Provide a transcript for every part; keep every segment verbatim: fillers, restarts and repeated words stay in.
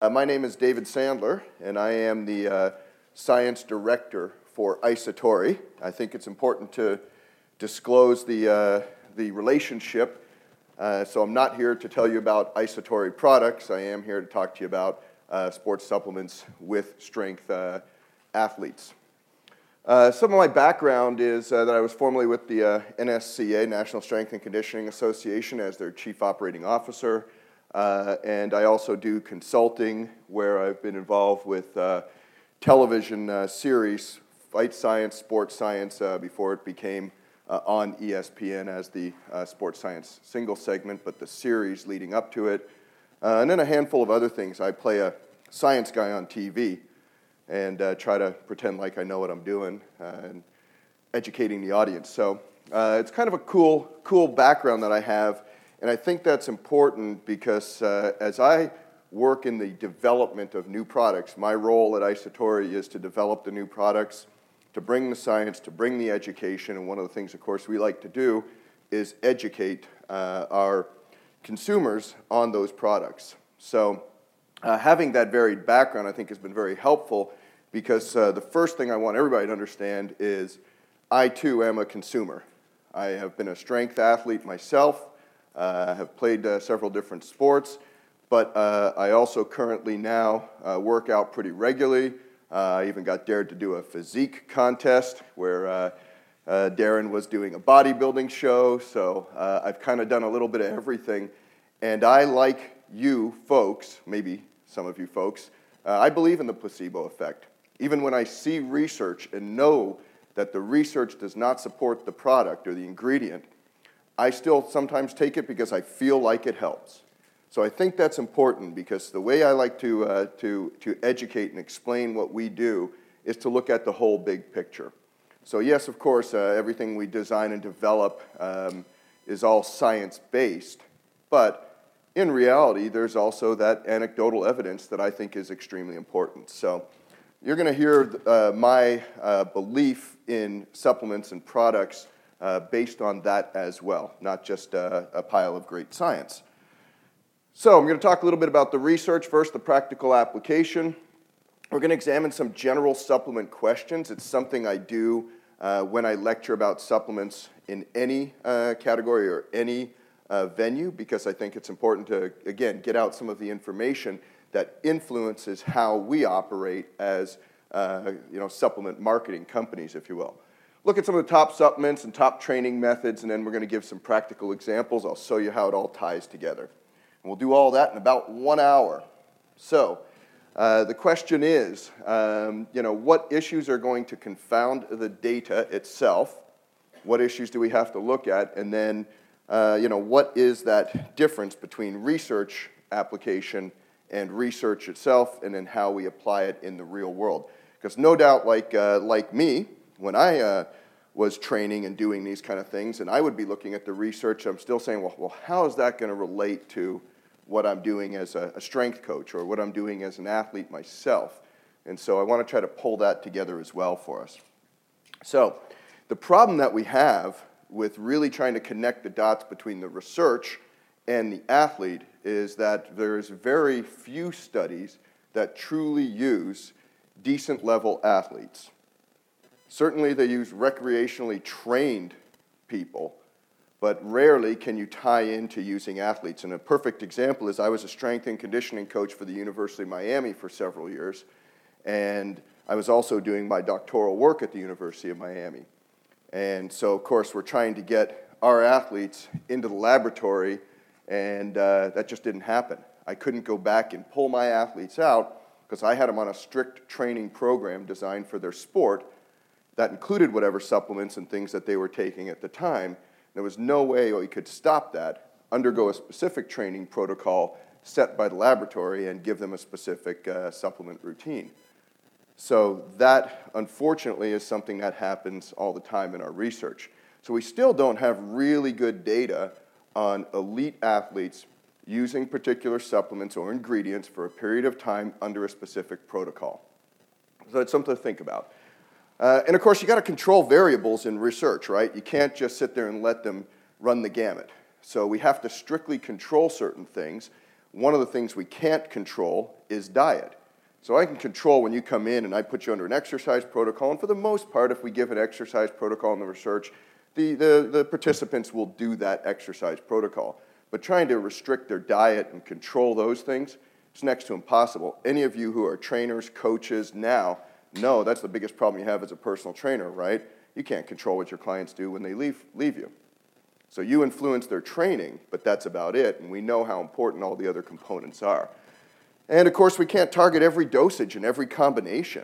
Uh, my name is David Sandler, and I am the uh, science director for Isatori. I think it's important to disclose the, uh, the relationship. Uh, so I'm not here to tell you about Isatori products. I am here to talk to you about uh, sports supplements with strength uh, athletes. Uh, some of my background is uh, that I was formerly with the uh, N S C A, National Strength and Conditioning Association, as their chief operating officer. Uh, and I also do consulting, where I've been involved with uh, television uh, series, Fight Science, Sports Science, uh, before it became uh, on E S P N as the uh, Sports Science single segment, but the series leading up to it. Uh, and then a handful of other things. I play a science guy on T V and uh, try to pretend like I know what I'm doing uh, and educating the audience. So uh, it's kind of a cool, cool background that I have. And I think that's important because uh, as I work in the development of new products, my role at Isatori is to develop the new products, to bring the science, to bring the education. And one of the things, of course, we like to do is educate uh, our consumers on those products. So uh, having that varied background, I think, has been very helpful because uh, the first thing I want everybody to understand is I, too, am a consumer. I have been a strength athlete myself. I uh, have played uh, several different sports, but uh, I also currently now uh, work out pretty regularly. Uh, I even got dared to do a physique contest where uh, uh, Darren was doing a bodybuilding show, so uh, I've kind of done a little bit of everything. And I, like you folks, maybe some of you folks, uh, I believe in the placebo effect. Even when I see research and know that the research does not support the product or the ingredient, I still sometimes take it because I feel like it helps. So I think that's important because the way I like to, uh, to, to educate and explain what we do is to look at the whole big picture. So yes, of course, uh, everything we design and develop um, is all science-based, but in reality, there's also that anecdotal evidence that I think is extremely important. So you're going to hear uh, my uh, belief in supplements and products Uh, based on that as well, not just uh, a pile of great science. So I'm going to talk a little bit about the research first, the practical application. We're going to examine some general supplement questions. It's something I do uh, when I lecture about supplements in any uh, category or any uh, venue, because I think it's important to, again, get out some of the information that influences how we operate as uh, you know, supplement marketing companies, if you will. Look at some of the top supplements and top training methods, and then we're going to give some practical examples. I'll show you how it all ties together. And we'll do all that in about one hour. So uh, the question is, um, you know, what issues are going to confound the data itself? What issues do we have to look at? And then, uh, you know, what is that difference between research application and research itself, and then how we apply it in the real world? Because no doubt, like, uh, like me, when I uh, was training and doing these kind of things, and I would be looking at the research, I'm still saying, well, well how is that going to relate to what I'm doing as a, a strength coach or what I'm doing as an athlete myself? And so I want to try to pull that together as well for us. So the problem that we have with really trying to connect the dots between the research and the athlete is that there's very few studies that truly use decent level athletes. Certainly they use recreationally trained people, but rarely can you tie into using athletes. And a perfect example is I was a strength and conditioning coach for the University of Miami for several years, and I was also doing my doctoral work at the University of Miami. And so, of course, we're trying to get our athletes into the laboratory, and uh, that just didn't happen. I couldn't go back and pull my athletes out because I had them on a strict training program designed for their sport that included whatever supplements and things that they were taking at the time. There was no way we could stop that, undergo a specific training protocol set by the laboratory, and give them a specific uh, supplement routine. So that, unfortunately, is something that happens all the time in our research. So we still don't have really good data on elite athletes using particular supplements or ingredients for a period of time under a specific protocol. So it's something to think about. Uh, and of course, you got to control variables in research, right? You can't just sit there and let them run the gamut. So we have to strictly control certain things. one of the things we can't control is diet. So I can control when you come in and I put you under an exercise protocol, and for the most part, if we give an exercise protocol in the research, the, the, the participants will do that exercise protocol. But trying to restrict their diet and control those things, it's next to impossible. Any of you who are trainers, coaches now, know that's the biggest problem you have as a personal trainer, right? You can't control what your clients do when they leave, leave you. So you influence their training, but that's about it, and we know how important all the other components are. And of course, we can't target every dosage and every combination,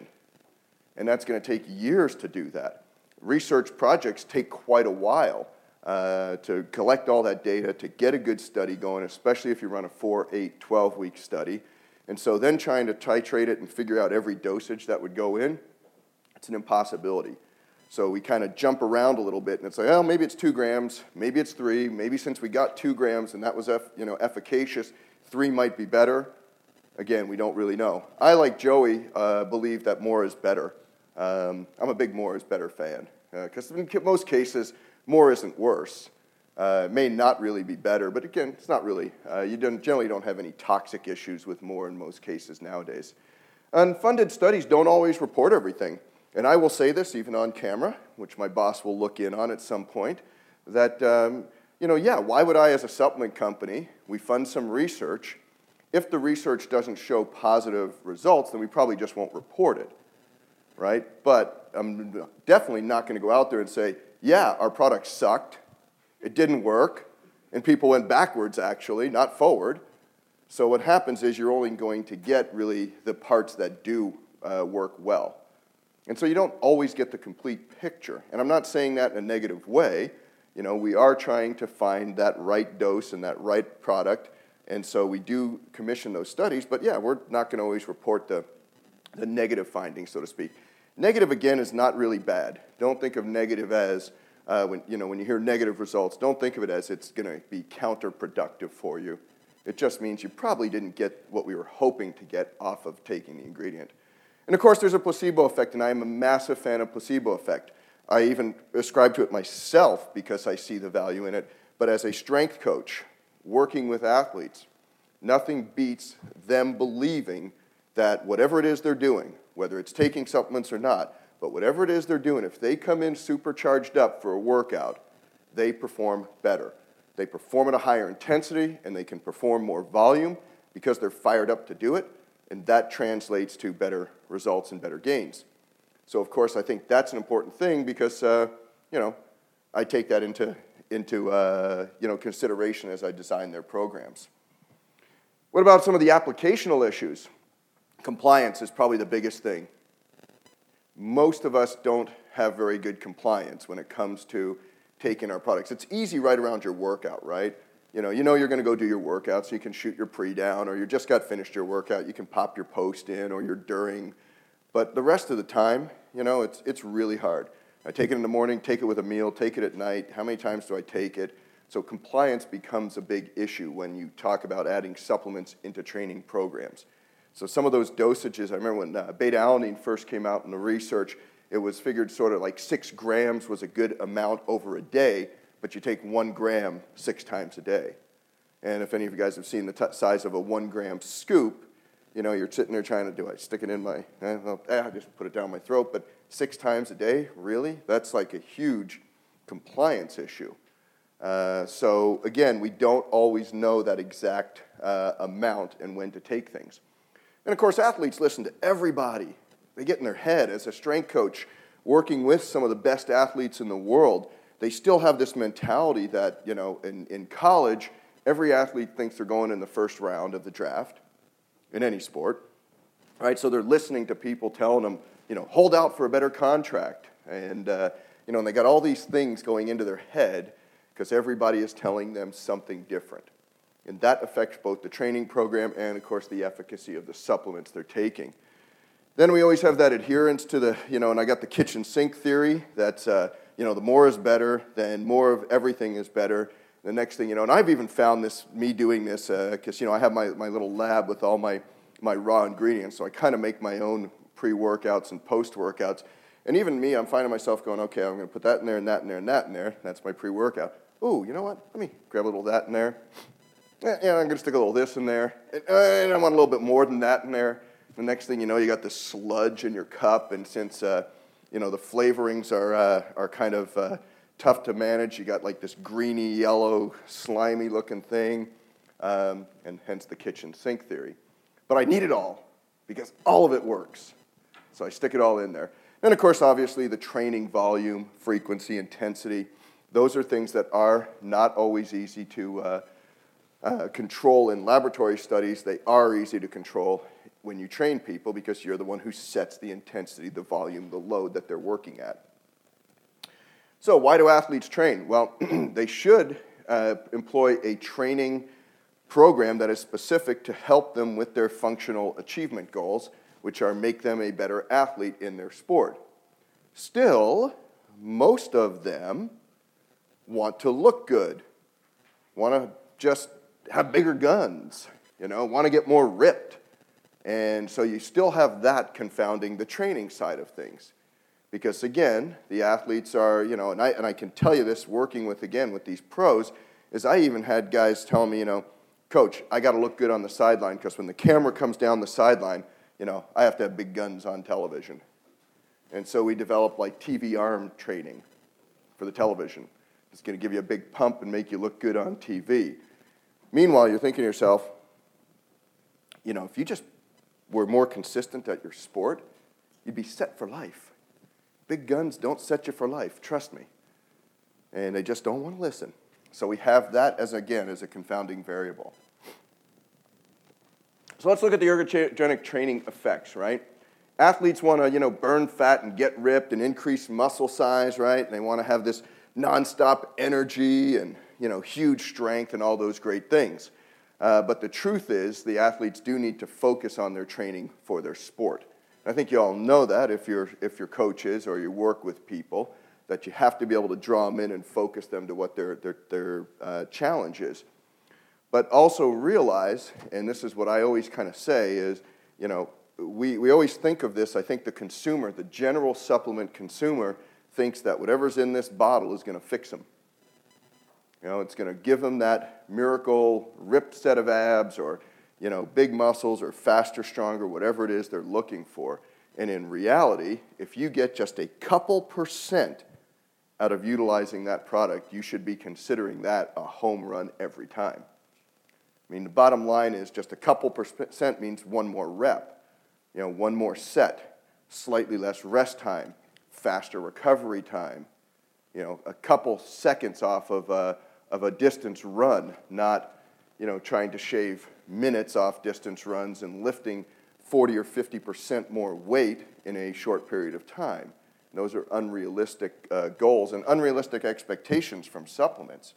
and that's going to take years to do that. Research projects take quite a while uh, to collect all that data, to get a good study going, especially if you run a four, eight, twelve-week study. And so then trying to titrate it and figure out every dosage that would go in, it's an impossibility. So we kind of jump around a little bit, and it's like, oh, maybe it's two grams, maybe it's three, maybe since we got two grams and that was eff you know, efficacious, three might be better. Again, we don't really know. I, like Joey, uh, believe that more is better. Um, I'm a big more is better fan, because uh, in most cases, more isn't worse. Uh, it may not really be better, but again, it's not really. Uh, you don't, generally don't have any toxic issues with more in most cases nowadays. Unfunded studies don't always report everything. And I will say this even on camera, which my boss will look in on at some point, that, um, you know, yeah, why would I as a supplement company, we fund some research, if the research doesn't show positive results, then we probably just won't report it, right? But I'm definitely not going to go out there and say, yeah, our product sucked, it didn't work, and people went backwards actually, not forward. So what happens is you're only going to get really the parts that do uh, work well. And so you don't always get the complete picture. And I'm not saying that in a negative way. You know, we are trying to find that right dose and that right product. And so we do commission those studies. But yeah, we're not going to always report the, the negative findings, so to speak. Negative, again, is not really bad. Don't think of negative as, uh, when, you know, when you hear negative results, don't think of it as it's going to be counterproductive for you. It just means you probably didn't get what we were hoping to get off of taking the ingredient. And of course, there's a placebo effect, and I am a massive fan of placebo effect. I even ascribe to it myself because I see the value in it. But as a strength coach, working with athletes, nothing beats them believing that whatever it is they're doing, whether it's taking supplements or not, but whatever it is they're doing, if they come in supercharged up for a workout, they perform better. They perform at a higher intensity, and they can perform more volume because they're fired up to do it. And that translates to better results and better gains. So, of course, I think that's an important thing because, uh, you know, I take that into, into uh, you know, consideration as I design their programs. What about some of the applicational issues? Compliance is probably the biggest thing. Most of us don't have very good compliance when it comes to taking our products. It's easy right around your workout, right? You know, you know you're going to go do your workout, so you can shoot your pre down, or you just got finished your workout, you can pop your post in, or your during. But the rest of the time, you know, it's, it's really hard. I take it in the morning, take it with a meal, take it at night. How many times do I take it? So compliance becomes a big issue when you talk about adding supplements into training programs. So some of those dosages, I remember when uh, beta-alanine first came out in the research, it was figured sort of like six grams was a good amount over a day, but you take one gram six times a day. And if any of you guys have seen the t size of a one gram scoop, you know, you're sitting there trying to do, I stick it in my, eh, well, eh, I just put it down my throat, but six times a day, really? That's like a huge compliance issue. Uh, so again, we don't always know that exact uh, amount and when to take things. And of course, athletes listen to everybody. They get in their head. As a strength coach, working with some of the best athletes in the world, they still have this mentality that, you know, in, in college, every athlete thinks they're going in the first round of the draft in any sport, right? So they're listening to people telling them, you know, hold out for a better contract. And, uh, you know, and they got all these things going into their head because everybody is telling them something different. And that affects both the training program and, of course, the efficacy of the supplements they're taking. Then we always have that adherence to the, you know, and I got the kitchen sink theory that, uh, you know, the more is better, then more of everything is better. The next thing, you know, and I've even found this, me doing this, because, uh, you know, I have my, my little lab with all my, my raw ingredients, so I kind of make my own pre-workouts and post-workouts. And even me, I'm finding myself going, okay, I'm going to put that in there and that in there and that in there. That's my pre-workout. Ooh, you know what? Let me grab a little of that in there. eh, yeah, I'm going to stick a little this in there, and, and I want a little bit more than that in there. The next thing you know, you got this sludge in your cup, and since uh, you know the flavorings are uh, are kind of uh, tough to manage, you got like this greeny, yellow, slimy looking thing, um, and hence the kitchen sink theory. But I need it all because all of it works. So I stick it all in there. And of course, obviously, the training volume, frequency, intensity, those are things that are not always easy to uh, uh, control in laboratory studies. They are easy to control when you train people because you're the one who sets the intensity, the volume, the load that they're working at. So why do athletes train? Well, they should uh, employ a training program that is specific to help them with their functional achievement goals, which are make them a better athlete in their sport. Still, most of them want to look good, want to just have bigger guns, you know, want to get more ripped. And so you still have that confounding the training side of things. Because again, the athletes are, you know, and I, and I can tell you this working with, again, with these pros, is I even had guys telling me, you know, Coach, I got to look good on the sideline because when the camera comes down the sideline, you know, I have to have big guns on television. And so we developed like T V arm training for the television. It's going to give you a big pump and make you look good on T V. Meanwhile, you're thinking to yourself, you know, if you just were more consistent at your sport, you'd be set for life. Big guns don't set you for life, trust me. And they just don't want to listen. So we have that as, again, as a confounding variable. So let's look at the ergogenic training effects, right? Athletes want to, you know, burn fat and get ripped and increase muscle size, right? And they want to have this nonstop energy and, you know, huge strength and all those great things. Uh, but the truth is the athletes do need to focus on their training for their sport. I think you all know that if you're, if you're coaches or you work with people, that you have to be able to draw them in and focus them to what their, their, their uh, challenge is. But also realize, and this is what I always kind of say, is, you know, we, we always think of this, I think the consumer, the general supplement consumer, thinks that whatever's in this bottle is going to fix them. You know, it's going to give them that miracle ripped set of abs or, you know, big muscles or faster, stronger, whatever it is they're looking for. And in reality, if you get just a couple percent out of utilizing that product, you should be considering that a home run every time. I mean, the bottom line is just a couple percent means one more rep, you know, one more set, slightly less rest time, faster recovery time, you know, a couple seconds off of a, of a distance run, not, you know, trying to shave minutes off distance runs and lifting forty or fifty percent more weight in a short period of time. Those are unrealistic uh, goals and unrealistic expectations from supplements.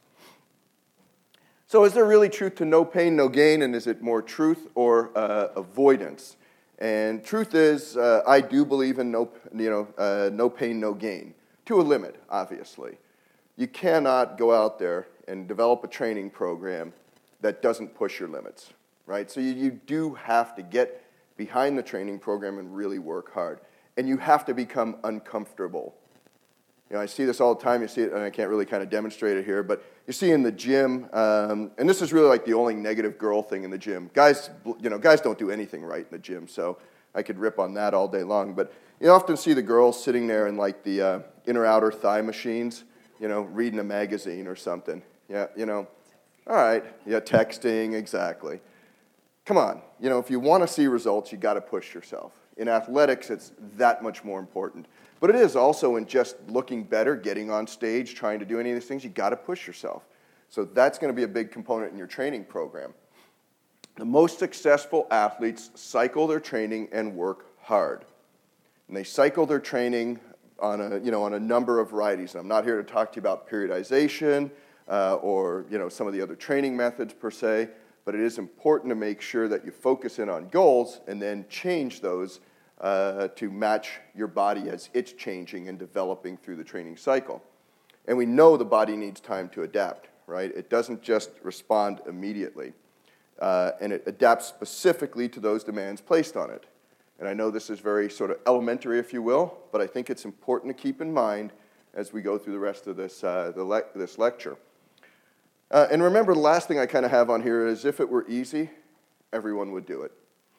So is there really truth to no pain, no gain, and is it more truth or uh, avoidance? And truth is, uh, I do believe in no, you know, uh, no pain, no gain, to a limit, obviously. You cannot go out there and develop a training program that doesn't push your limits, right? So you, you do have to get behind the training program and really work hard. And you have to become uncomfortable. You know, I see this all the time. You see it, and I can't really kind of demonstrate it here, but you see in the gym, um, and this is really like the only negative girl thing in the gym. Guys, you know, guys don't do anything right in the gym, so I could rip on that all day long. But you often see the girls sitting there in like the uh, inner-outer thigh machines, you know, reading a magazine or something. Yeah, you know, all right, yeah, texting, exactly. Come on, you know, if you want to see results, you got to push yourself. In athletics, it's that much more important. But it is also in just looking better, getting on stage, trying to do any of these things, you got to push yourself. So that's going to be a big component in your training program. The most successful athletes cycle their training and work hard. And they cycle their training on a, you know, on a number of varieties. And I'm not here to talk to you about periodization uh, or, you know, some of the other training methods per se, but it is important to make sure that you focus in on goals and then change those uh, to match your body as it's changing and developing through the training cycle. And we know the body needs time to adapt, right? It doesn't just respond immediately. Uh, and it adapts specifically to those demands placed on it. And I know this is very sort of elementary, if you will, but I think it's important to keep in mind as we go through the rest of this, uh, the le- this lecture. Uh, and remember, the last thing I kind of have on here is if it were easy, everyone would do it.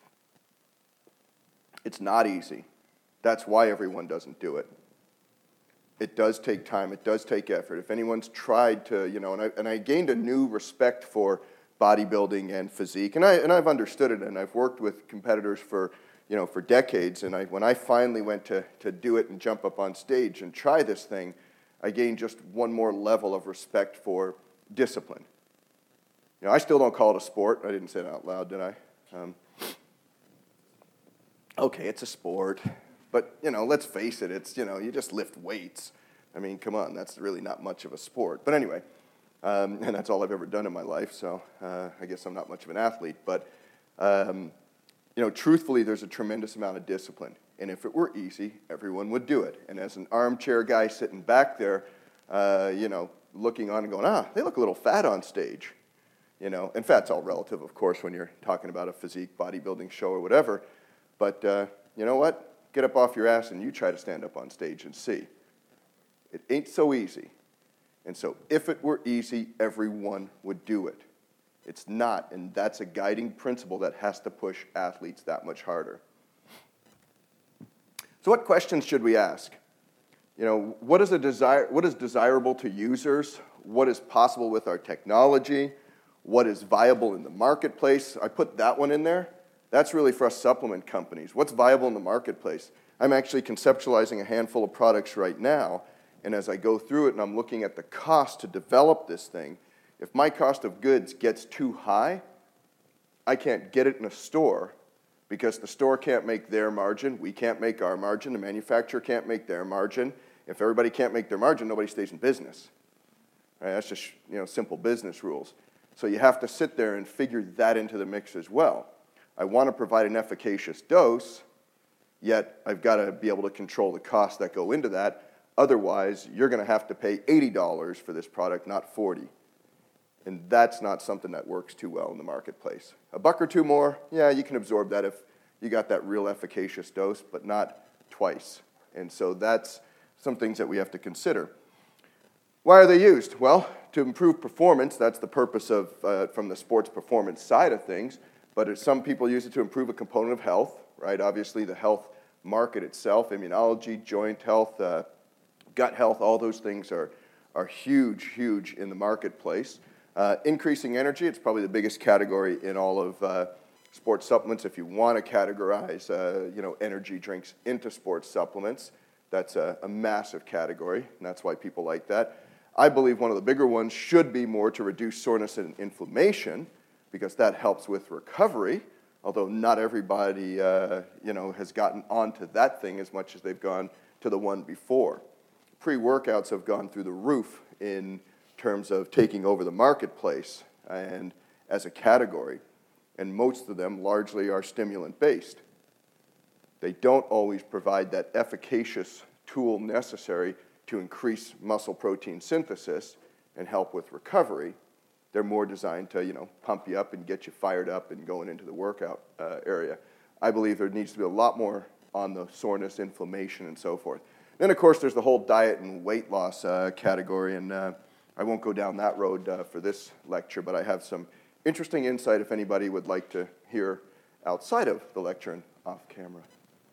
It's not easy. That's why everyone doesn't do it. It does take time. It does take effort. If anyone's tried to, you know, and I, and I gained a new respect for bodybuilding and physique, and, I, and I've understood it, and I've worked with competitors for, you know, for decades, and I, when I finally went to, to do it and jump up on stage and try this thing, I gained just one more level of respect for discipline. You know, I still don't call it a sport. I didn't say it out loud, did I? Um, okay, it's a sport. But, you know, let's face it, it's, you know, you just lift weights. I mean, come on, that's really not much of a sport. But anyway, um, and that's all I've ever done in my life, so uh, I guess I'm not much of an athlete. But, um, you know, truthfully, there's a tremendous amount of discipline. And if it were easy, everyone would do it. And as an armchair guy sitting back there, uh, you know, looking on and going, ah, they look a little fat on stage. You know, and fat's all relative, of course, when you're talking about a physique bodybuilding show or whatever. But uh, you know what? Get up off your ass and you try to stand up on stage and see. It ain't so easy. And so if it were easy, everyone would do it. It's not, and that's a guiding principle that has to push athletes that much harder. So what questions should we ask? You know, what is a desire, what is desirable to users? What is possible with our technology? What is viable in the marketplace? I put that one in there. That's really for us supplement companies. What's viable in the marketplace? I'm actually conceptualizing a handful of products right now, and as I go through it and I'm looking at the cost to develop this thing, if my cost of goods gets too high, I can't get it in a store because the store can't make their margin, we can't make our margin, the manufacturer can't make their margin. If everybody can't make their margin, nobody stays in business. Right? That's just, you know, simple business rules. So you have to sit there and figure that into the mix as well. I want to provide an efficacious dose, yet I've got to be able to control the costs that go into that. Otherwise, you're going to have to pay eighty dollars for this product, not forty dollars. And that's not something that works too well in the marketplace. A buck or two more, yeah, you can absorb that if you got that real efficacious dose, but not twice. And so that's some things that we have to consider. Why are they used? Well, to improve performance. That's the purpose of, uh, from the sports performance side of things. But some people use it to improve a component of health, right? Obviously, the health market itself, immunology, joint health, uh, gut health, all those things are, are huge, huge in the marketplace. Uh, increasing energy, it's probably the biggest category in all of uh, sports supplements. If you want to categorize, uh, you know, energy drinks into sports supplements, that's a, a massive category, and that's why people like that. I believe one of the bigger ones should be more to reduce soreness and inflammation, because that helps with recovery, although not everybody uh, you know, has gotten onto that thing as much as they've gone to the one before. Pre-workouts have gone through the roof in terms of taking over the marketplace and as a category, and most of them largely are stimulant-based. They don't always provide that efficacious tool necessary to increase muscle protein synthesis and help with recovery. They're more designed to, you know, pump you up and get you fired up and going into the workout uh, area. I believe there needs to be a lot more on the soreness, inflammation, and so forth. Then, of course, there's the whole diet and weight loss uh, category, and uh, I won't go down that road uh, for this lecture, but I have some interesting insight if anybody would like to hear outside of the lecture and off camera.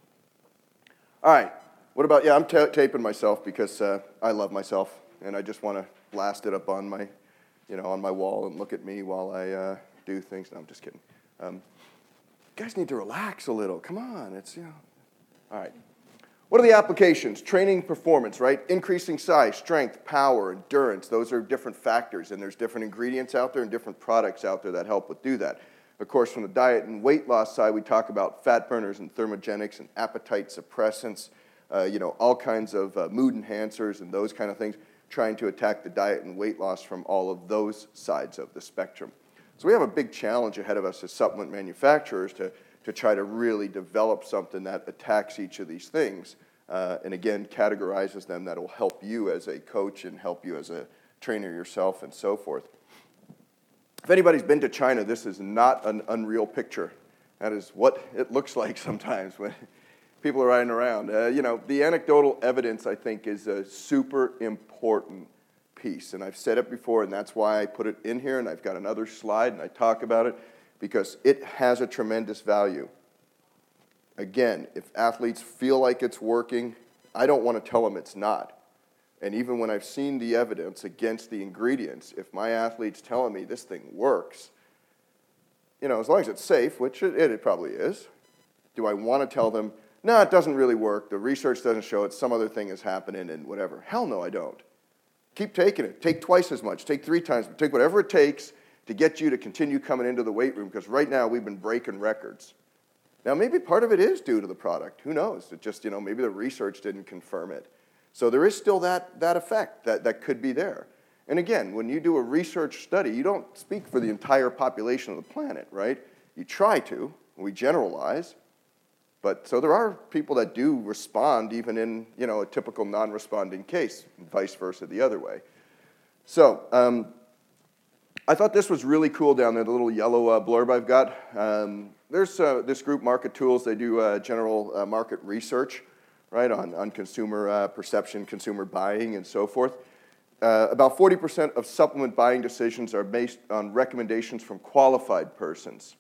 All right, what about, yeah, I'm ta- taping myself because uh, I love myself, and I just want to blast it up on my you know, on my wall and look at me while I uh, do things. No, I'm just kidding. Um, you guys need to relax a little. Come on, it's, you know. All right. What are the applications? Training performance, right? Increasing size, strength, power, endurance. Those are different factors, and there's different ingredients out there and different products out there that help with do that. Of course, from the diet and weight loss side, we talk about fat burners and thermogenics and appetite suppressants, uh, you know, all kinds of uh, mood enhancers and those kind of things, trying to attack the diet and weight loss from all of those sides of the spectrum. So we have a big challenge ahead of us as supplement manufacturers to, to try to really develop something that attacks each of these things, uh, and again, categorizes them that will help you as a coach and help you as a trainer yourself and so forth. If anybody's been to China, this is not an unreal picture. That is what it looks like sometimes when people are riding around. Uh, you know, the anecdotal evidence, I think, is a super important piece. And I've said it before, and that's why I put it in here, and I've got another slide, and I talk about it, because it has a tremendous value. Again, if athletes feel like it's working, I don't want to tell them it's not. And even when I've seen the evidence against the ingredients, if my athlete's telling me this thing works, you know, as long as it's safe, which it, it probably is, do I want to tell them, no, it doesn't really work, the research doesn't show it, some other thing is happening and whatever? Hell no, I don't. Keep taking it. Take twice as much. Take three times. Take whatever it takes to get you to continue coming into the weight room, because right now we've been breaking records. Now, maybe part of it is due to the product. Who knows? It just, you know, maybe the research didn't confirm it. So there is still that, that effect that, that could be there. And again, when you do a research study, you don't speak for the entire population of the planet, right? You try to. We generalize. But so there are people that do respond even in, you know, a typical non-responding case, and vice versa the other way. So um, I thought this was really cool down there, the little yellow uh, blurb I've got. Um, there's uh, this group, Market Tools. They do uh, general uh, market research, right, on, on consumer uh, perception, consumer buying, and so forth. Uh, about forty percent of supplement buying decisions are based on recommendations from qualified persons.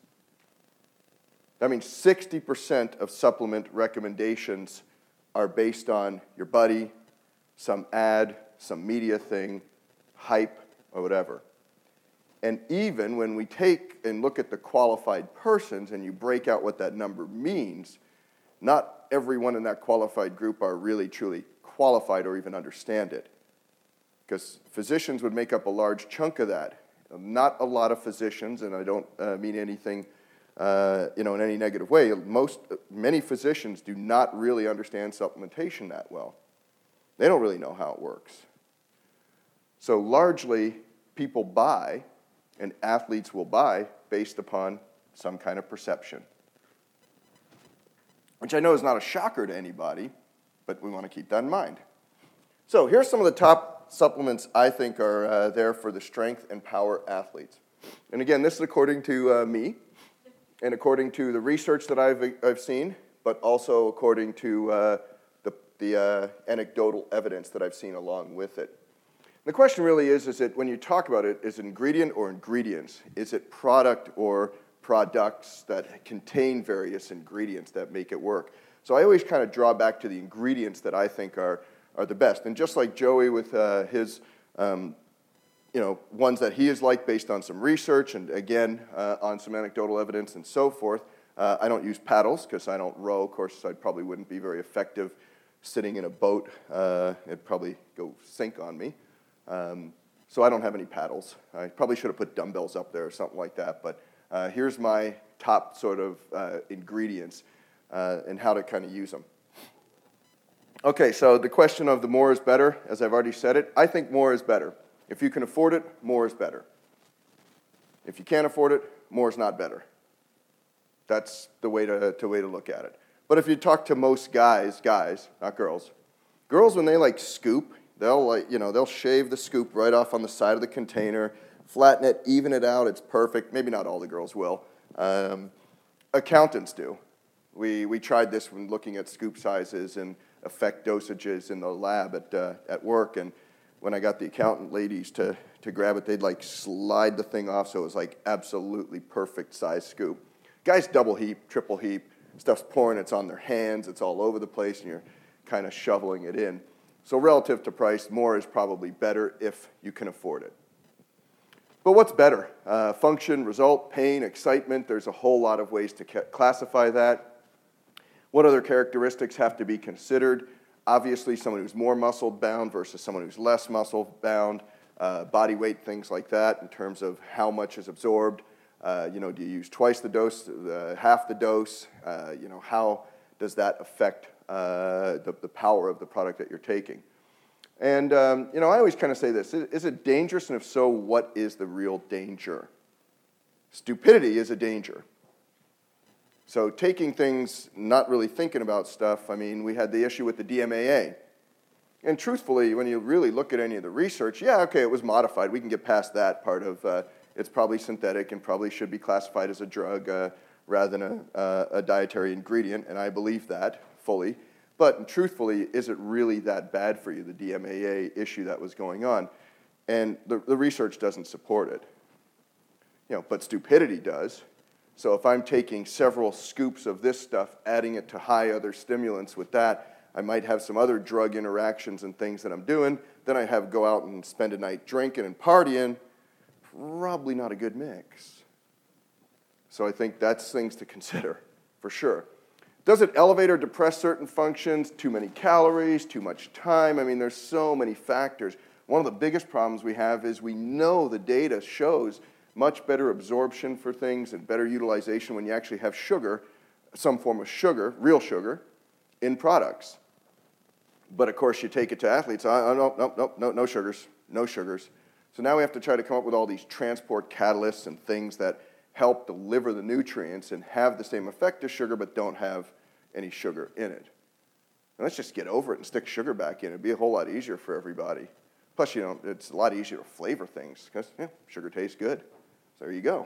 That means sixty percent of supplement recommendations are based on your buddy, some ad, some media thing, hype, or whatever. And even when we take and look at the qualified persons and you break out what that number means, not everyone in that qualified group are really, truly qualified or even understand it. Because physicians would make up a large chunk of that. Not a lot of physicians, and I don't uh, mean anything uh, you know, in any negative way. Most, many physicians do not really understand supplementation that well. They don't really know how it works. So largely, people buy, and athletes will buy based upon some kind of perception. Which I know is not a shocker to anybody, but we want to keep that in mind. So here's some of the top supplements I think are uh, there for the strength and power athletes. And again, this is according to uh, me, and according to the research that I've, I've seen, but also according to uh, the, the uh, anecdotal evidence that I've seen along with it. The question really is, is it, when you talk about it, is it ingredient or ingredients? Is it product or products that contain various ingredients that make it work? So I always kind of draw back to the ingredients that I think are, are the best. And just like Joey with uh, his, um, you know, ones that he has liked based on some research and, again, uh, on some anecdotal evidence and so forth, uh, I don't use paddles because I don't row. Of course, I probably wouldn't be very effective sitting in a boat. Uh, it'd probably go sink on me. Um, so I don't have any paddles. I probably should have put dumbbells up there or something like that. But uh, here's my top sort of uh, ingredients uh, and how to kind of use them. Okay, so the question of the more is better, as I've already said it, I think more is better. If you can afford it, more is better. If you can't afford it, more is not better. That's the way to, to way to look at it. But if you talk to most guys, guys, not girls, girls when they like scoop, they'll like, you know, they'll shave the scoop right off on the side of the container, flatten it, even it out, it's perfect. Maybe not all the girls will. Um, accountants do. We we tried this when looking at scoop sizes and effect dosages in the lab at uh, at work, and when I got the accountant ladies to, to grab it, they'd like slide the thing off so it was like absolutely perfect size scoop. Guys double heap, triple heap, stuff's pouring, it's on their hands, it's all over the place, and you're kind of shoveling it in. So relative to price, more is probably better if you can afford it. But what's better? Uh, function, result, pain, excitement, there's a whole lot of ways to ca- classify that. What other characteristics have to be considered? Obviously, someone who's more muscle-bound versus someone who's less muscle-bound, uh, body weight, things like that, in terms of how much is absorbed. Uh, you know, do you use twice the dose, uh, half the dose? Uh, you know, how does that affect uh, the, the power of the product that you're taking? And, um, you know, I always kind of say this, is, is it dangerous? And if so, what is the real danger? Stupidity is a danger. So taking things, not really thinking about stuff, I mean, we had the issue with the D M A A. And truthfully, when you really look at any of the research, yeah, okay, it was modified. We can get past that part of uh, it's probably synthetic and probably should be classified as a drug uh, rather than a, uh, a dietary ingredient, and I believe that fully. But truthfully, is it really that bad for you, the D M A A issue that was going on? And the, the research doesn't support it. You know, but stupidity does. So if I'm taking several scoops of this stuff, adding it to high other stimulants with that, I might have some other drug interactions and things that I'm doing. Then I have go out and spend a night drinking and partying. Probably not a good mix. So I think that's things to consider, for sure. Does it elevate or depress certain functions? Too many calories, too much time? I mean, there's so many factors. One of the biggest problems we have is we know the data shows much better absorption for things and better utilization when you actually have sugar, some form of sugar, real sugar, in products. But of course, you take it to athletes, oh, no, no, no, no, no sugars, no sugars. So now we have to try to come up with all these transport catalysts and things that help deliver the nutrients and have the same effect as sugar but don't have any sugar in it. And let's just get over it and stick sugar back in. It'd be a whole lot easier for everybody. Plus, you know, it's a lot easier to flavor things because yeah, sugar tastes good. So there you go.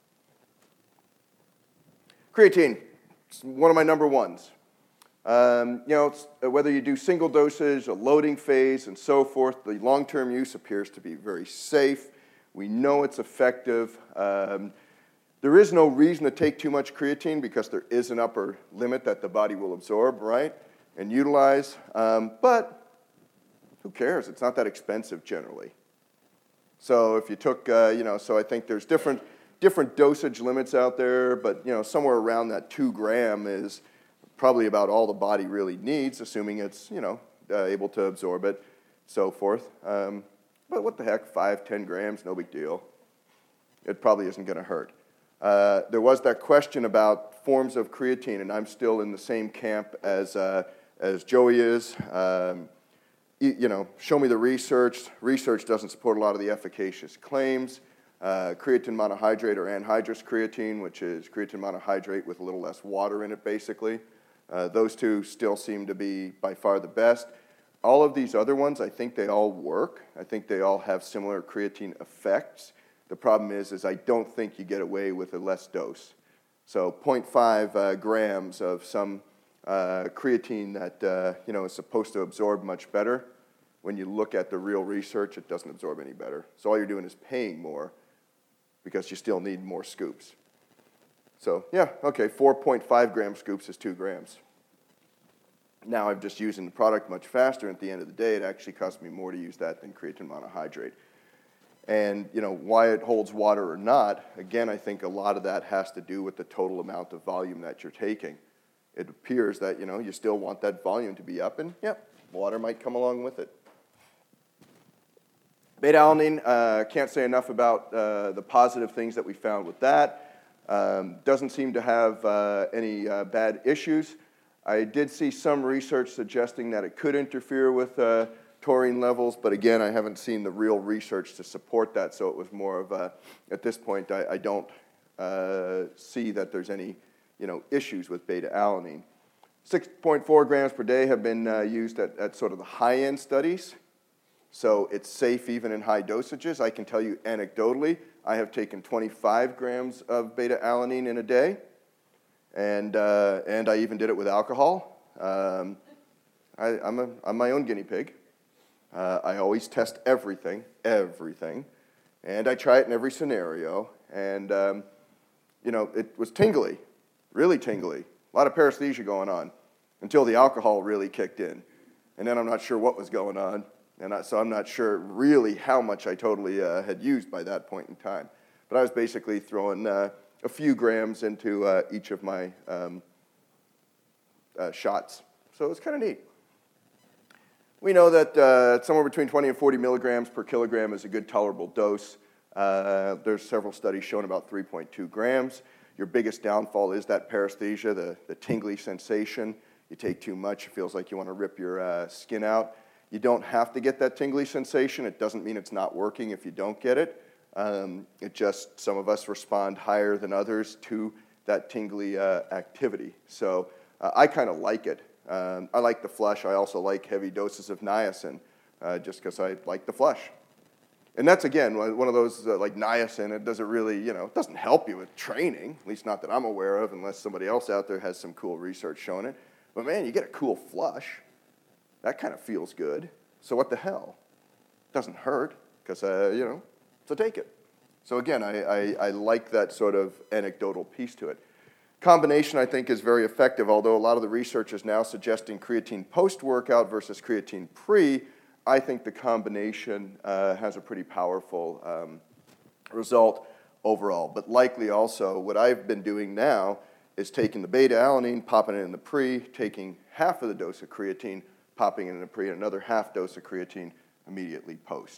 Creatine, it's one of my number ones. Um, you know, it's, uh, whether you do single dosage, a loading phase, and so forth, the long-term use appears to be very safe. We know it's effective. Um, there is no reason to take too much creatine because there is an upper limit that the body will absorb, right, and utilize. Um, but who cares? It's not that expensive generally. So if you took, uh, you know, so I think there's different different dosage limits out there, but you know, somewhere around that two gram is probably about all the body really needs, assuming it's, you know, uh, able to absorb it, so forth. Um, but what the heck, five, ten grams, no big deal. It probably isn't going to hurt. Uh, there was that question about forms of creatine, and I'm still in the same camp as uh, as Joey is. Um, You know, show me the research. Research doesn't support a lot of the efficacious claims. Uh, creatine monohydrate or anhydrous creatine, which is creatine monohydrate with a little less water in it, basically. Uh, those two still seem to be by far the best. All of these other ones, I think they all work. I think they all have similar creatine effects. The problem is, is I don't think you get away with a less dose. So zero point five uh, grams of some uh, creatine that uh, you know is supposed to absorb much better. When you look at the real research, it doesn't absorb any better. So all you're doing is paying more because you still need more scoops. So yeah, okay, four point five gram scoops is two grams. Now I'm just using the product much faster. At the end of the day, it actually costs me more to use that than creatine monohydrate. And you know why it holds water or not, again, I think a lot of that has to do with the total amount of volume that you're taking. It appears that you know you still want that volume to be up, and yeah, water might come along with it. Beta-alanine, uh, can't say enough about uh, the positive things that we found with that. Um, doesn't seem to have uh, any uh, bad issues. I did see some research suggesting that it could interfere with uh, taurine levels, but again, I haven't seen the real research to support that, so it was more of a, at this point, I, I don't uh, see that there's any you know, issues with beta-alanine. six point four grams per day have been uh, used at, at sort of the high-end studies. So it's safe even in high dosages. I can tell you anecdotally, I have taken twenty-five grams of beta-alanine in a day, and uh, and I even did it with alcohol. Um, I, I'm, a, I'm my own guinea pig. Uh, I always test everything, everything, and I try it in every scenario. And um, you know, it was tingly, really tingly. A lot of paresthesia going on until the alcohol really kicked in, and then I'm not sure what was going on. And I, so I'm not sure really how much I totally uh, had used by that point in time. But I was basically throwing uh, a few grams into uh, each of my um, uh, shots. So it was kind of neat. We know that uh, somewhere between twenty and forty milligrams per kilogram is a good tolerable dose. Uh, there's several studies showing about three point two grams. Your biggest downfall is that paresthesia, the, the tingly sensation. You take too much, it feels like you want to rip your uh, skin out. You don't have to get that tingly sensation. It doesn't mean it's not working if you don't get it. Um, it just, some of us respond higher than others to that tingly uh, activity. So uh, I kind of like it. Um, I like the flush. I also like heavy doses of niacin uh, just because I like the flush. And that's, again, one of those, uh, like niacin, it doesn't really, you know, it doesn't help you with training, at least not that I'm aware of, unless somebody else out there has some cool research showing it. But man, you get a cool flush. That kind of feels good. So what the hell? Doesn't hurt. because, uh, you know, so take it. So again, I, I, I like that sort of anecdotal piece to it. Combination, I think, is very effective, although a lot of the research is now suggesting creatine post-workout versus creatine pre. I think the combination uh, has a pretty powerful um, result overall. But likely also, what I've been doing now is taking the beta-alanine, popping it in the pre, taking half of the dose of creatine, popping it in the pre, and another half dose of creatine immediately post.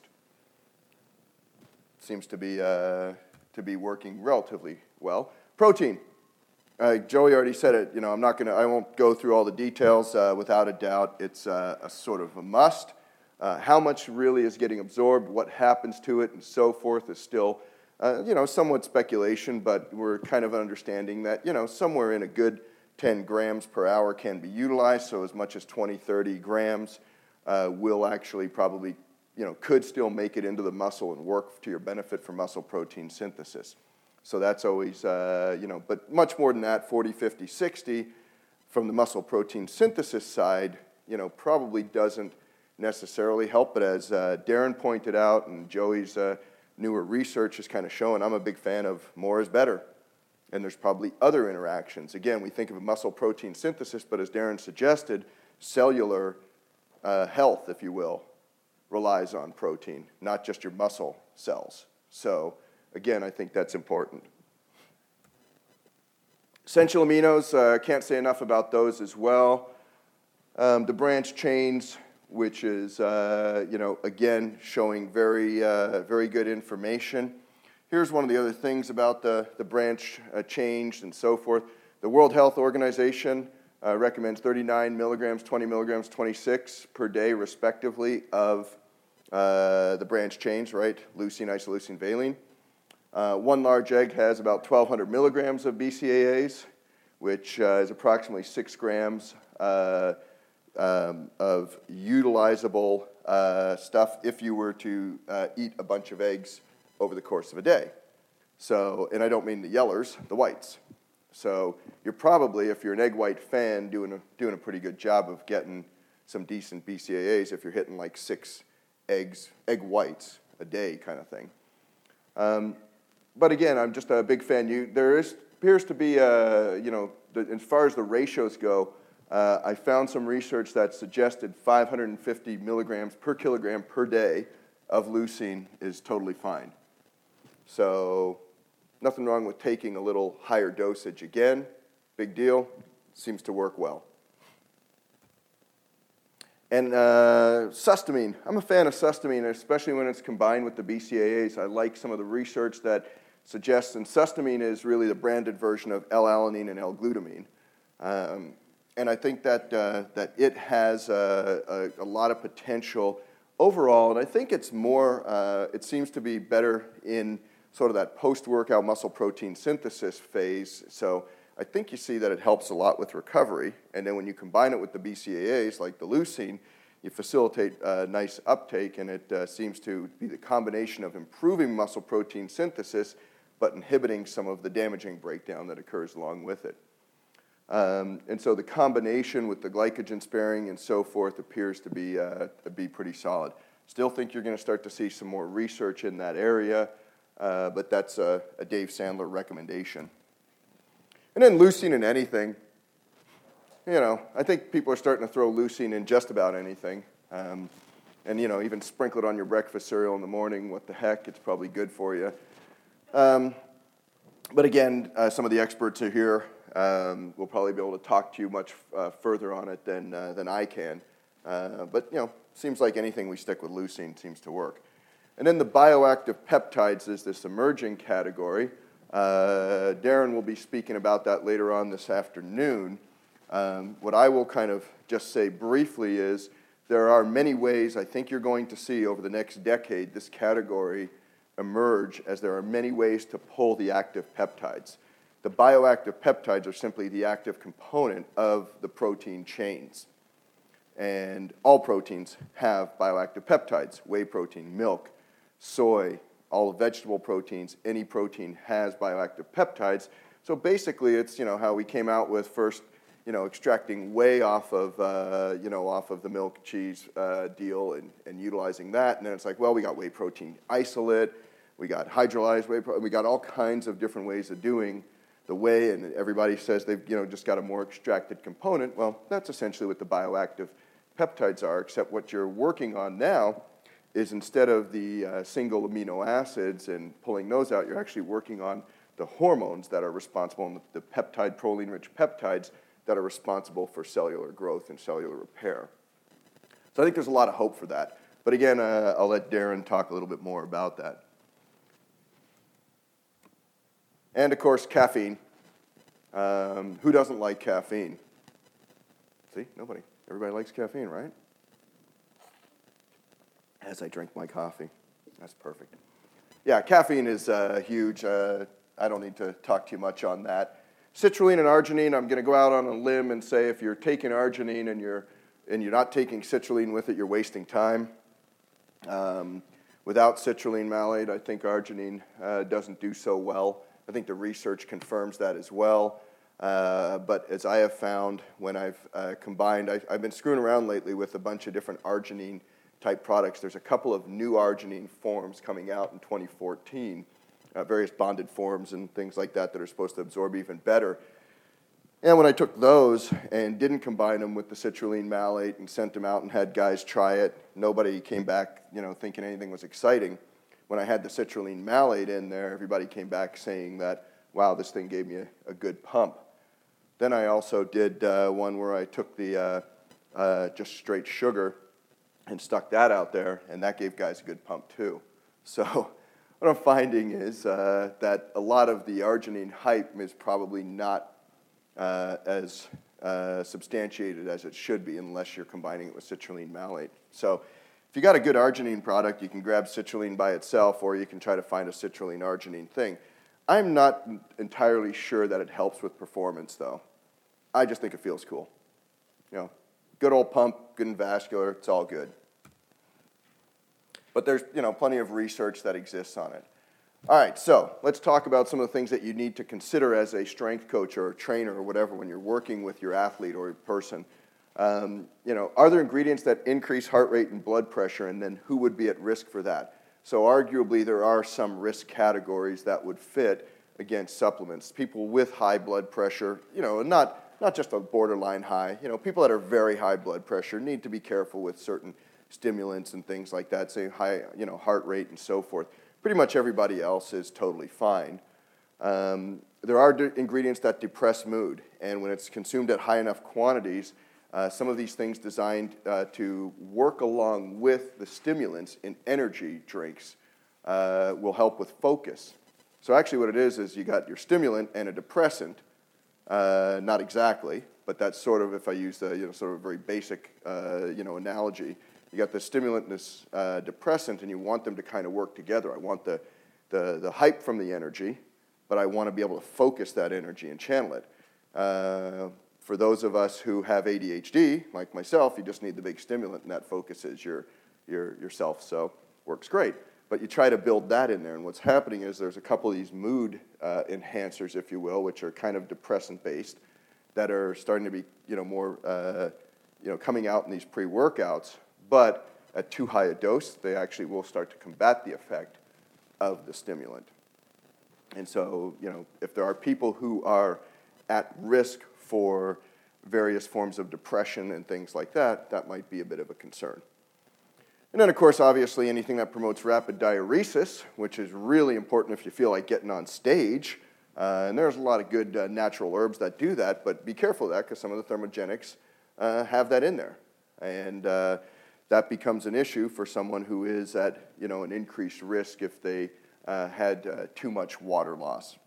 Seems to be, uh, to be working relatively well. Protein. Uh, Joey already said it. You know, I'm not going to, I won't go through all the details. Uh, without a doubt, it's uh, a sort of a must. Uh, how much really is getting absorbed, what happens to it, and so forth is still, uh, you know, somewhat speculation, but we're kind of understanding that, you know, somewhere in a good ten grams per hour can be utilized, so as much as twenty, thirty grams uh, will actually probably, you know, could still make it into the muscle and work to your benefit for muscle protein synthesis. So that's always, uh, you know, but much more than that, forty, fifty, sixty, from the muscle protein synthesis side, you know, probably doesn't necessarily help. But as uh, Darren pointed out, and Joey's uh, newer research is kind of showing, I'm a big fan of more is better. And there's probably other interactions. Again, we think of muscle protein synthesis, but as Darren suggested, cellular uh, health, if you will, relies on protein, not just your muscle cells. So again, I think that's important. Essential aminos, I uh, can't say enough about those as well. Um, the branch chains, which is, uh, you know, again, showing very, uh, very good information. Here's one of the other things about the, the branch uh, change and so forth. The World Health Organization uh, recommends thirty-nine milligrams, twenty milligrams, twenty-six per day, respectively, of uh, the branch chains, right? Leucine, isoleucine, valine. Uh, one large egg has about twelve hundred milligrams of B C A As, which uh, is approximately six grams uh, um, of utilizable uh, stuff if you were to uh, eat a bunch of eggs over the course of a day. So, and I don't mean the yellers, the whites. So you're probably, if you're an egg white fan, doing a, doing a pretty good job of getting some decent B C A As if you're hitting like six eggs, egg whites a day kind of thing. Um, But again, I'm just a big fan. You, there is, appears to be, a, you know, the, as far as the ratios go, uh, I found some research that suggested five hundred fifty milligrams per kilogram per day of leucine is totally fine. So nothing wrong with taking a little higher dosage. Again, big deal, seems to work well. And uh, sustamine, I'm a fan of sustamine, especially when it's combined with the B C A As. I like some of the research that suggests, and sustamine is really the branded version of L-alanine and L-glutamine. Um, and I think that, uh, that it has a, a, a lot of potential overall, and I think it's more, uh, it seems to be better in sort of that post-workout muscle protein synthesis phase. So I think you see that it helps a lot with recovery, and then when you combine it with the B C A As, like the leucine, you facilitate a nice uptake, and it uh, seems to be the combination of improving muscle protein synthesis, but inhibiting some of the damaging breakdown that occurs along with it. Um, and so the combination with the glycogen sparing and so forth appears to be, uh, to be pretty solid. Still think you're going to start to see some more research in that area, uh, but that's a, a Dave Sandler recommendation. And then leucine in anything. You know, I think people are starting to throw leucine in just about anything. Um, and, you know, even sprinkle it on your breakfast cereal in the morning. What the heck? It's probably good for you. Um, but again, uh, some of the experts are here. Um, we'll probably be able to talk to you much uh, further on it than, uh, than I can. Uh, but, you know, seems like anything we stick with leucine seems to work. And then the bioactive peptides is this emerging category. Uh, Darren will be speaking about that later on this afternoon. Um, what I will kind of just say briefly is there are many ways I think you're going to see over the next decade this category emerge, as there are many ways to pull the active peptides. The bioactive peptides are simply the active component of the protein chains. And all proteins have bioactive peptides. Whey protein, milk, soy, all the vegetable proteins, any protein has bioactive peptides. So basically it's, you know, how we came out with first you know, extracting whey off of, uh, you know, off of the milk cheese uh, deal and, and utilizing that. And then it's like, well, we got whey protein isolate, we got hydrolyzed whey protein, we got all kinds of different ways of doing the whey, and everybody says they've, you know, just got a more extracted component. Well, that's essentially what the bioactive peptides are, except what you're working on now is instead of the uh, single amino acids and pulling those out, you're actually working on the hormones that are responsible, and the, the peptide, proline-rich peptides that are responsible for cellular growth and cellular repair. So I think there's a lot of hope for that. But again, uh, I'll let Darren talk a little bit more about that. And of course, caffeine. Um, who doesn't like caffeine? See, nobody. Everybody likes caffeine, right? As I drink my coffee. That's perfect. Yeah, caffeine is uh, huge. Uh, I don't need to talk too much on that. Citrulline and arginine, I'm going to go out on a limb and say if you're taking arginine and you're, and you're not taking citrulline with it, you're wasting time. Um, without citrulline malate, I think arginine uh, doesn't do so well. I think the research confirms that as well. Uh, but as I have found when I've uh, combined, I, I've been screwing around lately with a bunch of different arginine type products. There's a couple of new arginine forms coming out in twenty fourteen, uh, various bonded forms and things like that that are supposed to absorb even better. And when I took those and didn't combine them with the citrulline malate and sent them out and had guys try it, nobody came back, you know, thinking anything was exciting. When I had the citrulline malate in there, everybody came back saying that, wow, this thing gave me a, a good pump. Then I also did uh, one where I took the uh, uh, just straight sugar and stuck that out there, and that gave guys a good pump too. So what I'm finding is uh, that a lot of the arginine hype is probably not uh, as uh, substantiated as it should be unless you're combining it with citrulline malate. So if you got a good arginine product, you can grab citrulline by itself, or you can try to find a citrulline arginine thing. I'm not entirely sure that it helps with performance, though. I just think it feels cool. You know, good old pump, good and vascular, it's all good. But there's, you know, plenty of research that exists on it. All right, so let's talk about some of the things that you need to consider as a strength coach or a trainer or whatever when you're working with your athlete or person. Um, you know, are there ingredients that increase heart rate and blood pressure, and then who would be at risk for that? So arguably there are some risk categories that would fit against supplements. People with high blood pressure, you know, not, not just a borderline high, you know, people that are very high blood pressure need to be careful with certain stimulants and things like that, say high, you know, heart rate and so forth. Pretty much everybody else is totally fine. Um, there are de- ingredients that depress mood, and when it's consumed at high enough quantities, Uh, some of these things designed uh, to work along with the stimulants in energy drinks uh, will help with focus. So actually what it is is you got your stimulant and a depressant, uh, not exactly, but that's sort of, if I use the, you know, sort of very basic uh, you know, analogy, you got the stimulant and this uh, depressant, and you want them to kind of work together. I want the, the, the hype from the energy, but I want to be able to focus that energy and channel it. Uh, For those of us who have A D H D, like myself, you just need the big stimulant, and that focuses your, your, yourself, so works great. But you try to build that in there, and what's happening is there's a couple of these mood uh, enhancers, if you will, which are kind of depressant-based, that are starting to be, you know, more, uh, you know, coming out in these pre-workouts. But at too high a dose, they actually will start to combat the effect of the stimulant. And so, you know, if there are people who are at risk for various forms of depression and things like that, that might be a bit of a concern. And then, of course, obviously, anything that promotes rapid diuresis, which is really important if you feel like getting on stage. Uh, and there's a lot of good uh, natural herbs that do that, but be careful of that because some of the thermogenics uh, have that in there. And uh, that becomes an issue for someone who is at, you know, an increased risk if they uh, had uh, too much water loss.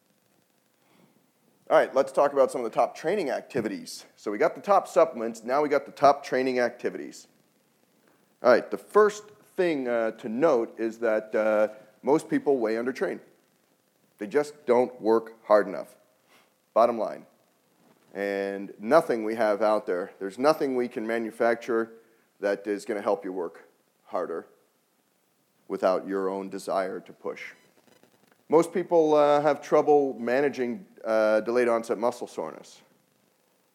All right, let's talk about some of the top training activities. So we got the top supplements, now we got the top training activities. All right, the first thing uh, to note is that uh, most people way undertrain. They just don't work hard enough, bottom line. And nothing we have out there, there's nothing we can manufacture that is going to help you work harder without your own desire to push. Most people uh, have trouble managing uh, delayed onset muscle soreness.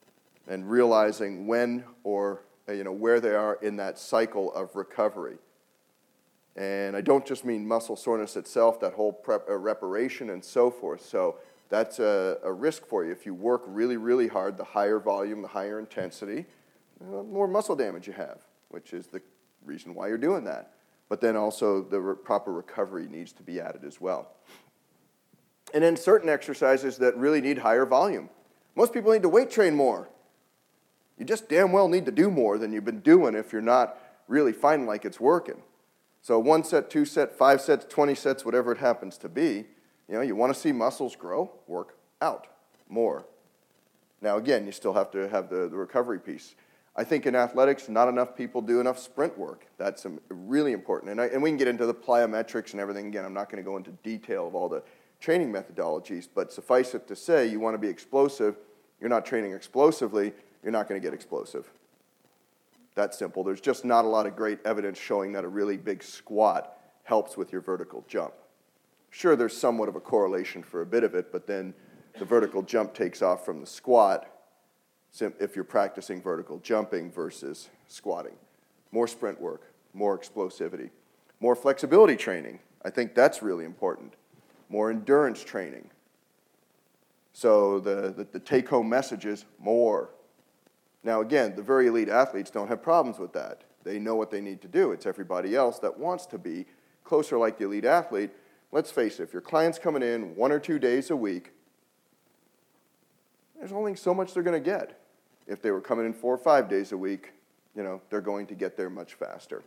and realizing when or uh, you know, where they are in that cycle of recovery. And I don't just mean muscle soreness itself, that whole prep, uh, reparation and so forth. So that's a, a risk for you. If you work really, really hard, the higher volume, the higher intensity, the more muscle damage you have, which is the reason why you're doing that. But then also the re- proper recovery needs to be added as well. And then certain exercises that really need higher volume. Most people need to weight train more. You just damn well need to do more than you've been doing if you're not really finding like it's working. So one set, two set, five sets, twenty sets, whatever it happens to be, you know, you want to see muscles grow, work out more. Now again, you still have to have the, the recovery piece. I think in athletics, not enough people do enough sprint work. That's um, really important. And, I, and we can get into the plyometrics and everything. Again, I'm not going to go into detail of all the training methodologies, but suffice it to say, you want to be explosive. You're not training explosively, you're not going to get explosive. That simple. There's just not a lot of great evidence showing that a really big squat helps with your vertical jump. Sure, there's somewhat of a correlation for a bit of it, but then the vertical jump takes off from the squat if you're practicing vertical jumping versus squatting. More sprint work, more explosivity, more flexibility training. I think that's really important. More endurance training. So the, the, the take-home message is more. Now again, the very elite athletes don't have problems with that. They know what they need to do. It's everybody else that wants to be closer like the elite athlete. Let's face it, if your client's coming in one or two days a week, there's only so much they're going to get. If they were coming in four or five days a week, you know, they're going to get there much faster.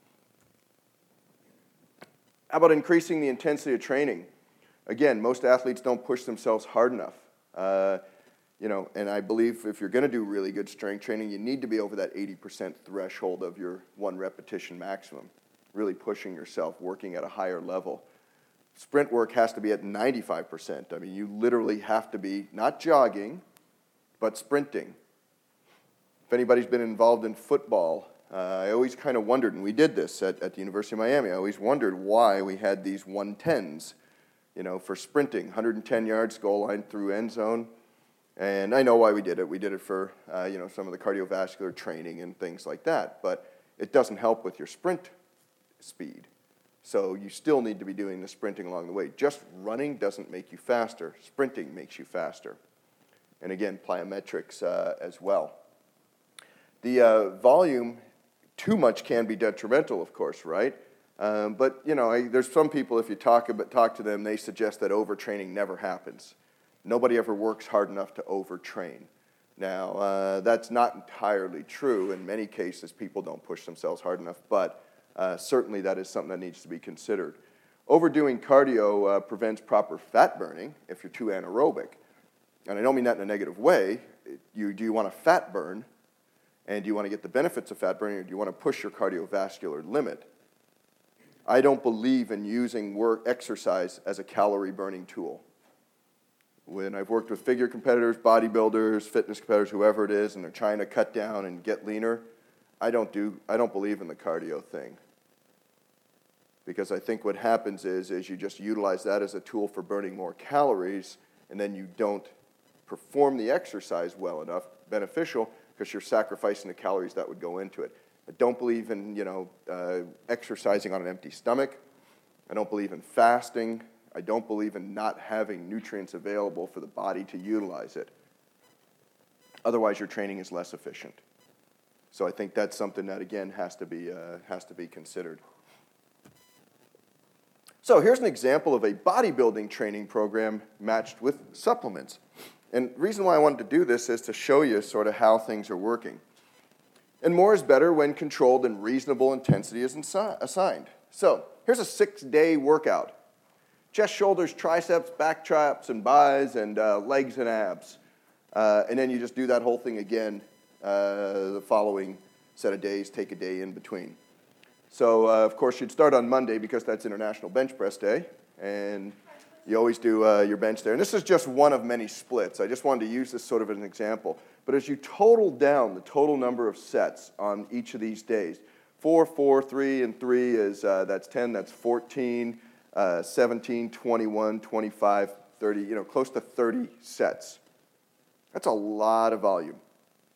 How about increasing the intensity of training? Again, most athletes don't push themselves hard enough. Uh, You know, and I believe if you're going to do really good strength training, you need to be over that eighty percent threshold of your one repetition maximum, really pushing yourself, working at a higher level. Sprint work has to be at ninety-five percent. I mean, you literally have to be not jogging, but sprinting. If anybody's been involved in football, uh, I always kind of wondered, and we did this at, at the University of Miami, I always wondered why we had these one tens, you know, for sprinting, one hundred ten yards, goal line through end zone. And I know why we did it. We did it for, uh, you know, some of the cardiovascular training and things like that. But it doesn't help with your sprint speed. So you still need to be doing the sprinting along the way. Just running doesn't make you faster. Sprinting makes you faster. And again, plyometrics uh, as well. The uh, volume, too much can be detrimental, of course, right? Um, but, you know, I, there's some people, if you talk, about, talk to them, they suggest that overtraining never happens. Nobody ever works hard enough to overtrain. Now, uh, that's not entirely true. In many cases, people don't push themselves hard enough, but uh, certainly that is something that needs to be considered. Overdoing cardio uh, prevents proper fat burning if you're too anaerobic. And I don't mean that in a negative way. You, do you want to fat burn, and do you want to get the benefits of fat burning, or do you want to push your cardiovascular limit? I don't believe in using work exercise as a calorie burning tool. When I've worked with figure competitors, bodybuilders, fitness competitors, whoever it is, and they're trying to cut down and get leaner, I don't do, I don't believe in the cardio thing. Because I think what happens is, is you just utilize that as a tool for burning more calories, and then you don't perform the exercise well enough, beneficial, because you're sacrificing the calories that would go into it. I don't believe in, you know, uh, exercising on an empty stomach. I don't believe in fasting. I don't believe in not having nutrients available for the body to utilize it. Otherwise, your training is less efficient. So I think that's something that, again, has to be, uh, has to be considered. So here's an example of a bodybuilding training program matched with supplements. And the reason why I wanted to do this is to show you sort of how things are working. And more is better when controlled and reasonable intensity is insi- assigned. So here's a six-day workout. Chest, shoulders, triceps, back traps, and buys, and uh, legs and abs. Uh, and then you just do that whole thing again uh, the following set of days, take a day in between. So, uh, of course, you'd start on Monday because that's International Bench Press Day, and you always do uh, your bench there. And this is just one of many splits. I just wanted to use this sort of as an example. But as you total down the total number of sets on each of these days, four, four, three, and three is, uh, that's ten, that's fourteen, Uh, seventeen, twenty-one, twenty-five, thirty, you know, close to thirty sets. That's a lot of volume.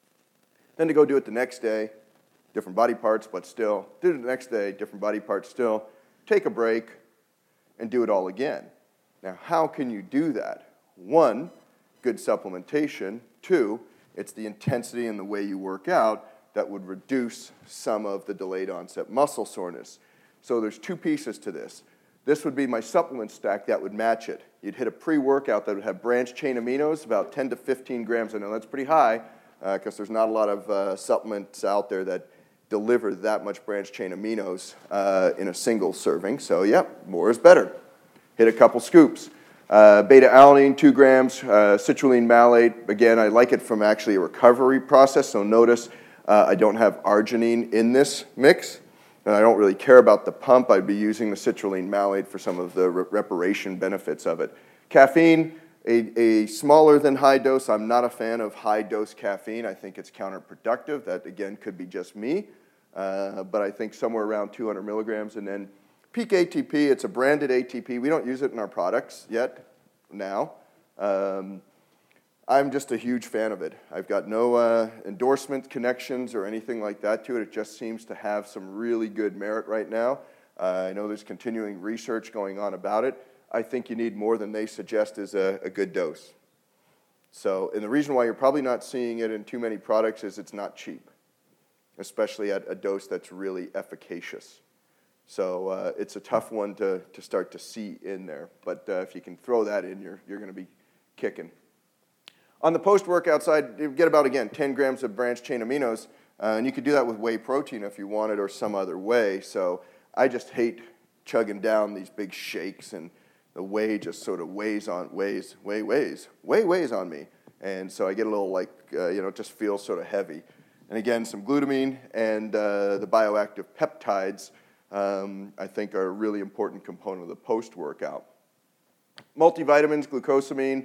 Then to go do it the next day, different body parts, but still. Do it the next day, different body parts still. Take a break and do it all again. Now, how can you do that? One, good supplementation. Two, it's the intensity and the way you work out that would reduce some of the delayed onset muscle soreness. So there's two pieces to this. This would be my supplement stack that would match it. You'd hit a pre-workout that would have branched chain aminos, about ten to fifteen grams. I know that's pretty high because uh, there's not a lot of uh, supplements out there that deliver that much branched chain aminos uh, in a single serving. So, yep, more is better. Hit a couple scoops. Uh, beta-alanine, two grams. Uh, citrulline malate, again, I like it from actually a recovery process. So notice uh, I don't have arginine in this mix. And I don't really care about the pump. I'd be using the citrulline malate for some of the re reparation benefits of it. Caffeine, a, a smaller than high dose. I'm not a fan of high dose caffeine. I think it's counterproductive. That, again, could be just me. Uh, but I think somewhere around two hundred milligrams. And then Peak A T P, it's a branded A T P. We don't use it in our products yet, now. Um, I'm just a huge fan of it. I've got no uh, endorsement connections or anything like that to it. It just seems to have some really good merit right now. Uh, I know there's continuing research going on about it. I think you need more than they suggest is a, a good dose. So, and the reason why you're probably not seeing it in too many products is it's not cheap, especially at a dose that's really efficacious. So uh, it's a tough one to, to start to see in there. But uh, if you can throw that in, you're, you're going to be kicking. On the post-workout side, you get about, again, ten grams of branched chain aminos. Uh, and you could do that with whey protein if you wanted or some other way. So I just hate chugging down these big shakes, and the whey just sort of weighs on, weighs, weigh, weighs, weigh, weighs on me. And so I get a little like, uh, you know, it just feels sort of heavy. And again, some glutamine and uh, the bioactive peptides, um, I think, are a really important component of the post-workout. Multivitamins, glucosamine,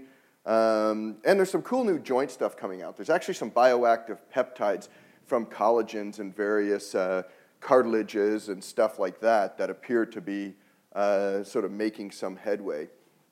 um, and there's some cool new joint stuff coming out. There's actually some bioactive peptides from collagens and various uh, cartilages and stuff like that that appear to be uh, sort of making some headway.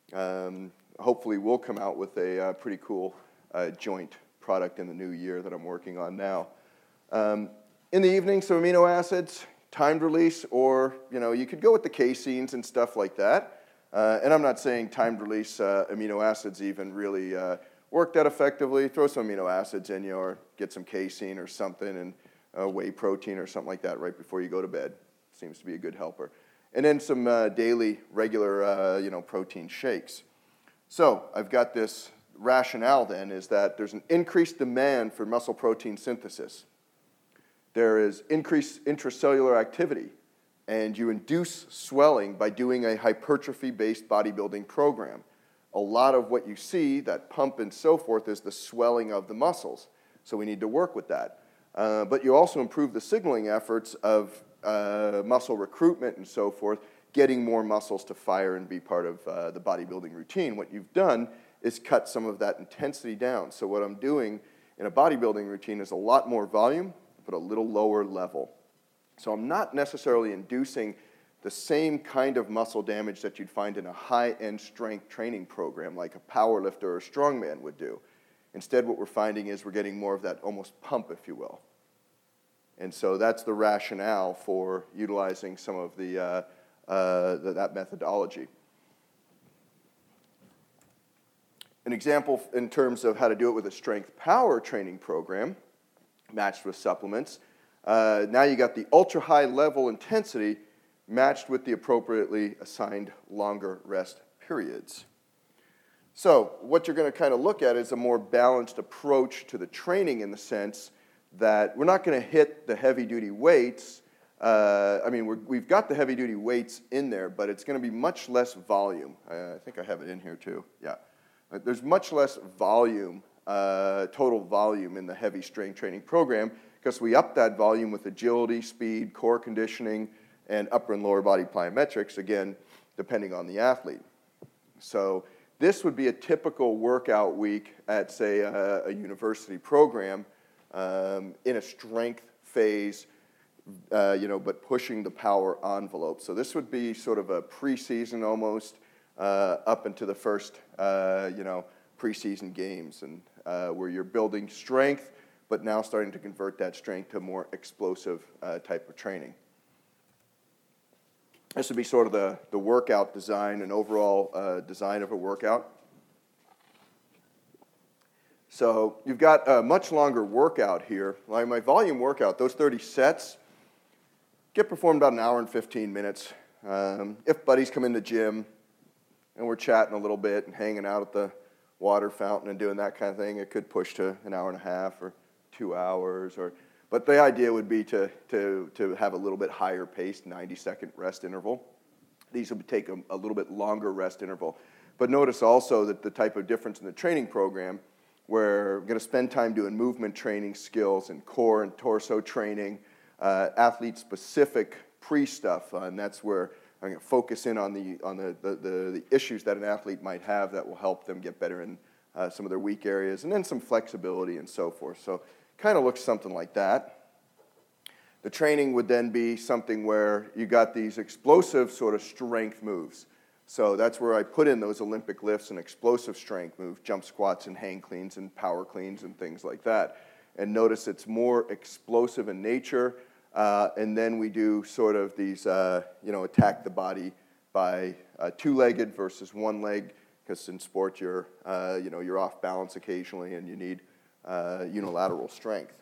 Um, hopefully we'll come out with a uh, pretty cool uh, joint product in the new year that I'm working on now. Um, in the evening, some amino acids, timed release, or, you know, you could go with the caseins and stuff like that. Uh, and I'm not saying timed release uh, amino acids even really uh, work that effectively. Throw some amino acids in you, or get some casein or something, and uh, whey protein or something like that right before you go to bed. Seems to be a good helper. And then some uh, daily, regular, uh, you know, protein shakes. So I've got this rationale then, is that there's an increased demand for muscle protein synthesis. There is increased intracellular activity, and you induce swelling by doing a hypertrophy-based bodybuilding program. A lot of what you see, that pump and so forth, is the swelling of the muscles. So we need to work with that. Uh, but you also improve the signaling efforts of uh, muscle recruitment and so forth, getting more muscles to fire and be part of uh, the bodybuilding routine. What you've done is cut some of that intensity down. So what I'm doing in a bodybuilding routine is a lot more volume, but a little lower level. So I'm not necessarily inducing the same kind of muscle damage that you'd find in a high-end strength training program like a power lifter or a strongman would do. Instead, what we're finding is we're getting more of that almost pump, if you will. And so that's the rationale for utilizing some of the, uh, uh, the, that methodology. An example in terms of how to do it with a strength power training program matched with supplements. Uh, now you got the ultra-high level intensity matched with the appropriately assigned longer rest periods. So what you're going to kind of look at is a more balanced approach to the training, in the sense that we're not going to hit the heavy-duty weights. Uh, I mean, we're, we've got the heavy-duty weights in there, but it's going to be much less volume. Uh, I think I have it in here too. Yeah, there's much less volume, uh, total volume in the heavy strength training program, because we up that volume with agility, speed, core conditioning, and upper and lower body plyometrics, again, depending on the athlete. So this would be a typical workout week at, say, a, a university program um, in a strength phase, uh, you know, but pushing the power envelope. So this would be sort of a preseason almost uh, up into the first, uh, you know, preseason games, and uh, where you're building strength, but now starting to convert that strength to more explosive uh, type of training. This would be sort of the, the workout design and overall uh, design of a workout. So you've got a much longer workout here. Like my volume workout, those thirty sets get performed about an hour and fifteen minutes. Um, if buddies come in the gym and we're chatting a little bit and hanging out at the water fountain and doing that kind of thing, it could push to an hour and a half or two hours. Or, but the idea would be to, to, to have a little bit higher paced ninety second rest interval. These would take a, a little bit longer rest interval. But notice also that the type of difference in the training program, where we're going to spend time doing movement training skills and core and torso training, uh, athlete-specific pre-stuff, uh, and that's where I'm going to focus in on the on the, the, the, the issues that an athlete might have that will help them get better in uh, some of their weak areas, and then some flexibility and so forth. So kind of looks something like that. The training would then be something where you got these explosive sort of strength moves. So that's where I put in those Olympic lifts and explosive strength moves, jump squats and hang cleans and power cleans and things like that. And notice it's more explosive in nature. Uh, and then we do sort of these, uh, you know, attack the body by uh, two-legged versus one leg, because in sport you're, uh, you know, you're off balance occasionally and you need uh, unilateral strength.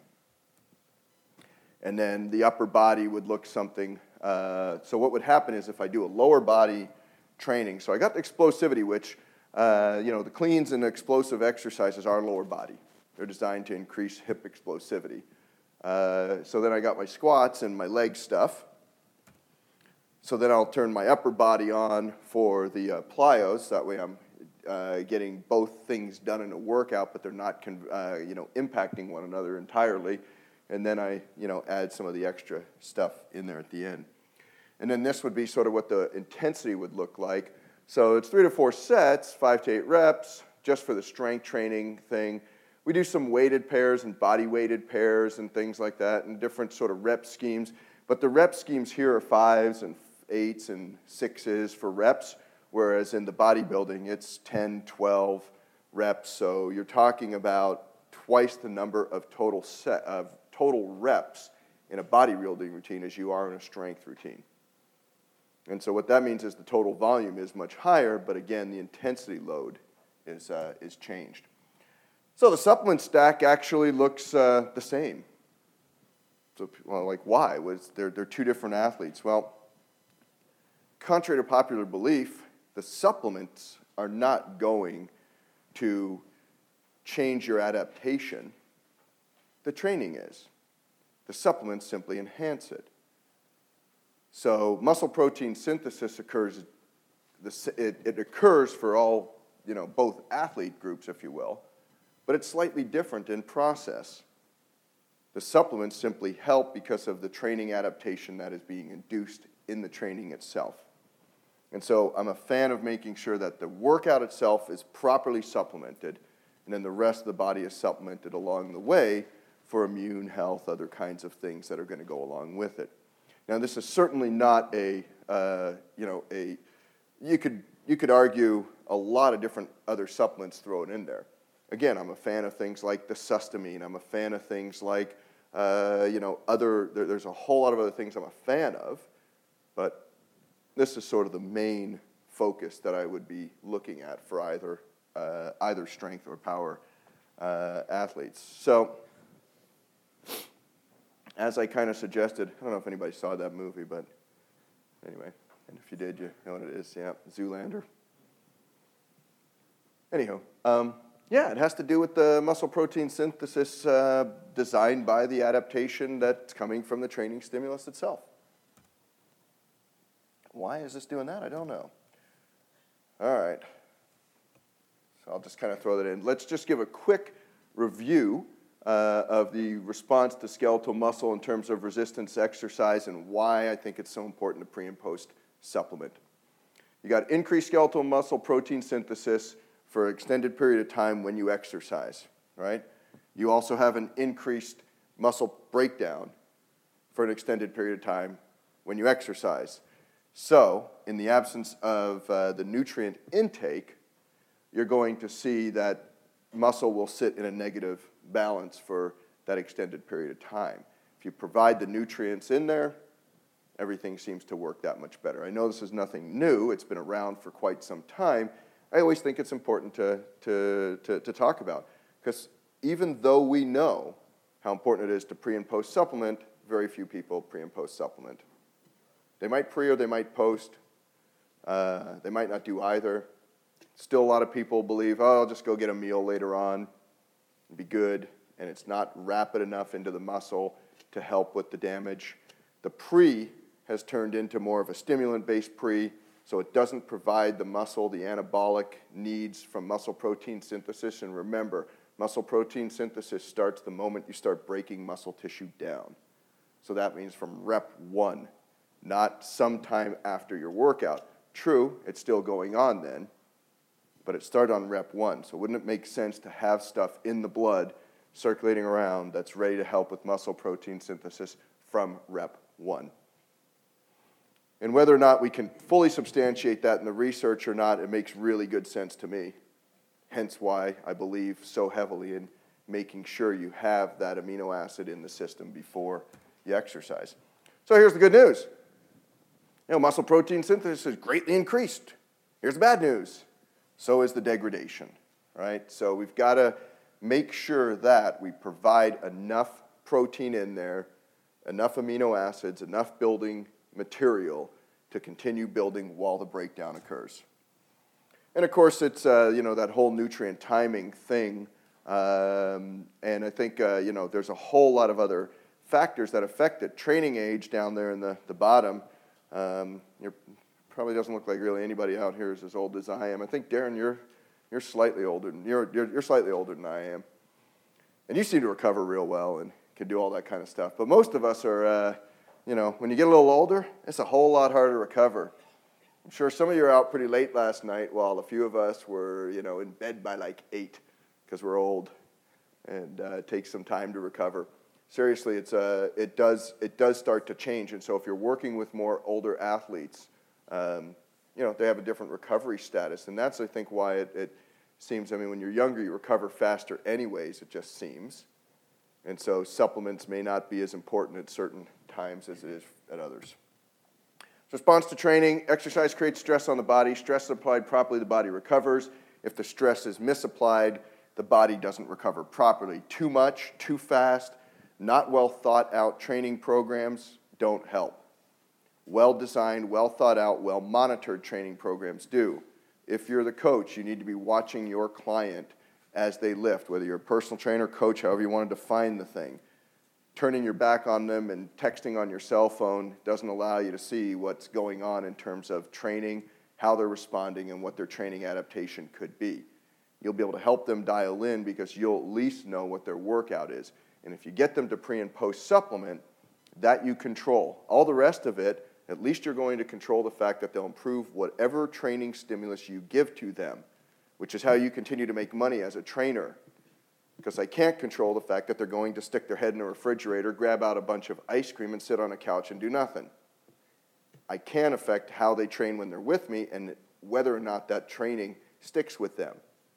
And then the upper body would look something, uh, so what would happen is if I do a lower body training, so I got the explosivity, which, uh, you know, the cleans and explosive exercises are lower body. They're designed to increase hip explosivity. Uh, so then I got my squats and my leg stuff. So then I'll turn my upper body on for the uh, plyos. That way I'm uh, getting both things done in a workout, but they're not, con- uh, you know, impacting one another entirely. And then I, you know, add some of the extra stuff in there at the end. And then this would be sort of what the intensity would look like. So it's three to four sets, five to eight reps, just for the strength training thing. We do some weighted pairs and body-weighted pairs and things like that, and different sort of rep schemes. But the rep schemes here are fives and eights and sixes for reps, whereas in the bodybuilding, it's ten, twelve reps. So you're talking about twice the number of total set of total reps in a bodybuilding routine as you are in a strength routine. And so what that means is the total volume is much higher, but again, the intensity load is, uh, is changed. So the supplement stack actually looks uh, the same. So, well, like why? Was they're, they're two different athletes. Well, contrary to popular belief, the supplements are not going to change your adaptation. The training is. The supplements simply enhance it. So muscle protein synthesis occurs, it, it occurs for all, you know, both athlete groups, if you will, but it's slightly different in process. The supplements simply help because of the training adaptation that is being induced in the training itself. And so I'm a fan of making sure that the workout itself is properly supplemented, and then the rest of the body is supplemented along the way for immune health, other kinds of things that are going to go along with it. Now, this is certainly not a, uh, you know, a, you could, you could argue a lot of different other supplements thrown in there. Again, I'm a fan of things like the sustamine. I'm a fan of things like, uh, you know, other, there, there's a whole lot of other things I'm a fan of, but this is sort of the main focus that I would be looking at for either, uh, either strength or power uh, athletes. So, as I kind of suggested, I don't know if anybody saw that movie, but anyway, and if you did, you know what it is, yeah, Zoolander. Anyhow, um, yeah, it has to do with the muscle protein synthesis uh, designed by the adaptation that's coming from the training stimulus itself. Why is this doing that? I don't know. All right, so I'll just kind of throw that in. Let's just give a quick review Uh, of the response to skeletal muscle in terms of resistance exercise and why I think it's so important to pre and post supplement. You got increased skeletal muscle protein synthesis for an extended period of time when you exercise, right? You also have an increased muscle breakdown for an extended period of time when you exercise. So, in the absence of uh, the nutrient intake, you're going to see that muscle will sit in a negative balance for that extended period of time. If you provide the nutrients in there, everything seems to work that much better. I know this is nothing new. It's been around for quite some time. I always think it's important to, to, to, to talk about, because even though we know how important it is to pre and post supplement, very few people pre and post supplement. They might pre or they might post. Uh, they might not do either. Still a lot of people believe, oh, I'll just go get a meal later on and be good, and it's not rapid enough into the muscle to help with the damage. The pre has turned into more of a stimulant-based pre, so it doesn't provide the muscle the anabolic needs from muscle protein synthesis. And remember, muscle protein synthesis starts the moment you start breaking muscle tissue down. So that means from rep one, not sometime after your workout. True, it's still going on then, but it started on rep one. So wouldn't it make sense to have stuff in the blood circulating around that's ready to help with muscle protein synthesis from rep one? And whether or not we can fully substantiate that in the research or not, it makes really good sense to me. Hence why I believe so heavily in making sure you have that amino acid in the system before you exercise. So here's the good news. You know, muscle protein synthesis is greatly increased. Here's the bad news. So is the degradation, right? So we've got to make sure that we provide enough protein in there, enough amino acids, enough building material to continue building while the breakdown occurs. And of course, it's uh, you know, that whole nutrient timing thing. Um, and I think uh, you know, there's a whole lot of other factors that affect it. Training age down there in the, the bottom. Um, you're probably doesn't look like really anybody out here is as old as I am. I think Darren, you're you're slightly older. You're you're, you're slightly older than I am, and you seem to recover real well and can do all that kind of stuff. But most of us are, uh, you know, when you get a little older, it's a whole lot harder to recover. I'm sure some of you were out pretty late last night, while a few of us were, you know, in bed by like eight because we're old, and uh, it takes some time to recover. Seriously, it's uh, it does it does start to change, and so if you're working with more older athletes, um, you know, they have a different recovery status, and that's I think why it, it seems. I mean, when you're younger, you recover faster, anyways. It just seems, and so supplements may not be as important at certain times as it is at others. Response to training: exercise creates stress on the body. Stress is applied properly, the body recovers. If the stress is misapplied, the body doesn't recover properly. Too much, too fast. Not well thought out training programs don't help. Well designed, well thought out, well monitored training programs do. If you're the coach, you need to be watching your client as they lift, whether you're a personal trainer, coach, however you want to define the thing. Turning your back on them and texting on your cell phone doesn't allow you to see what's going on in terms of training, how they're responding, and what their training adaptation could be. You'll be able to help them dial in because you'll at least know what their workout is. And if you get them to pre and post supplement, that you control. All the rest of it, at least you're going to control the fact that they'll improve whatever training stimulus you give to them, which is how you continue to make money as a trainer. Because I can't control the fact that they're going to stick their head in a refrigerator, grab out a bunch of ice cream, and sit on a couch and do nothing. I can affect how they train when they're with me and whether or not that training sticks with them.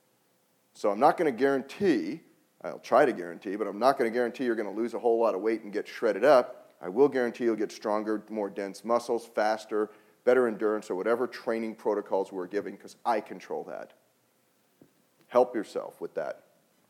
So I'm not going to guarantee, I'll try to guarantee, but I'm not going to guarantee you're going to lose a whole lot of weight and get shredded up. I will guarantee you'll get stronger, more dense muscles, faster, better endurance, or whatever training protocols we're giving, because I control that. Help yourself with that.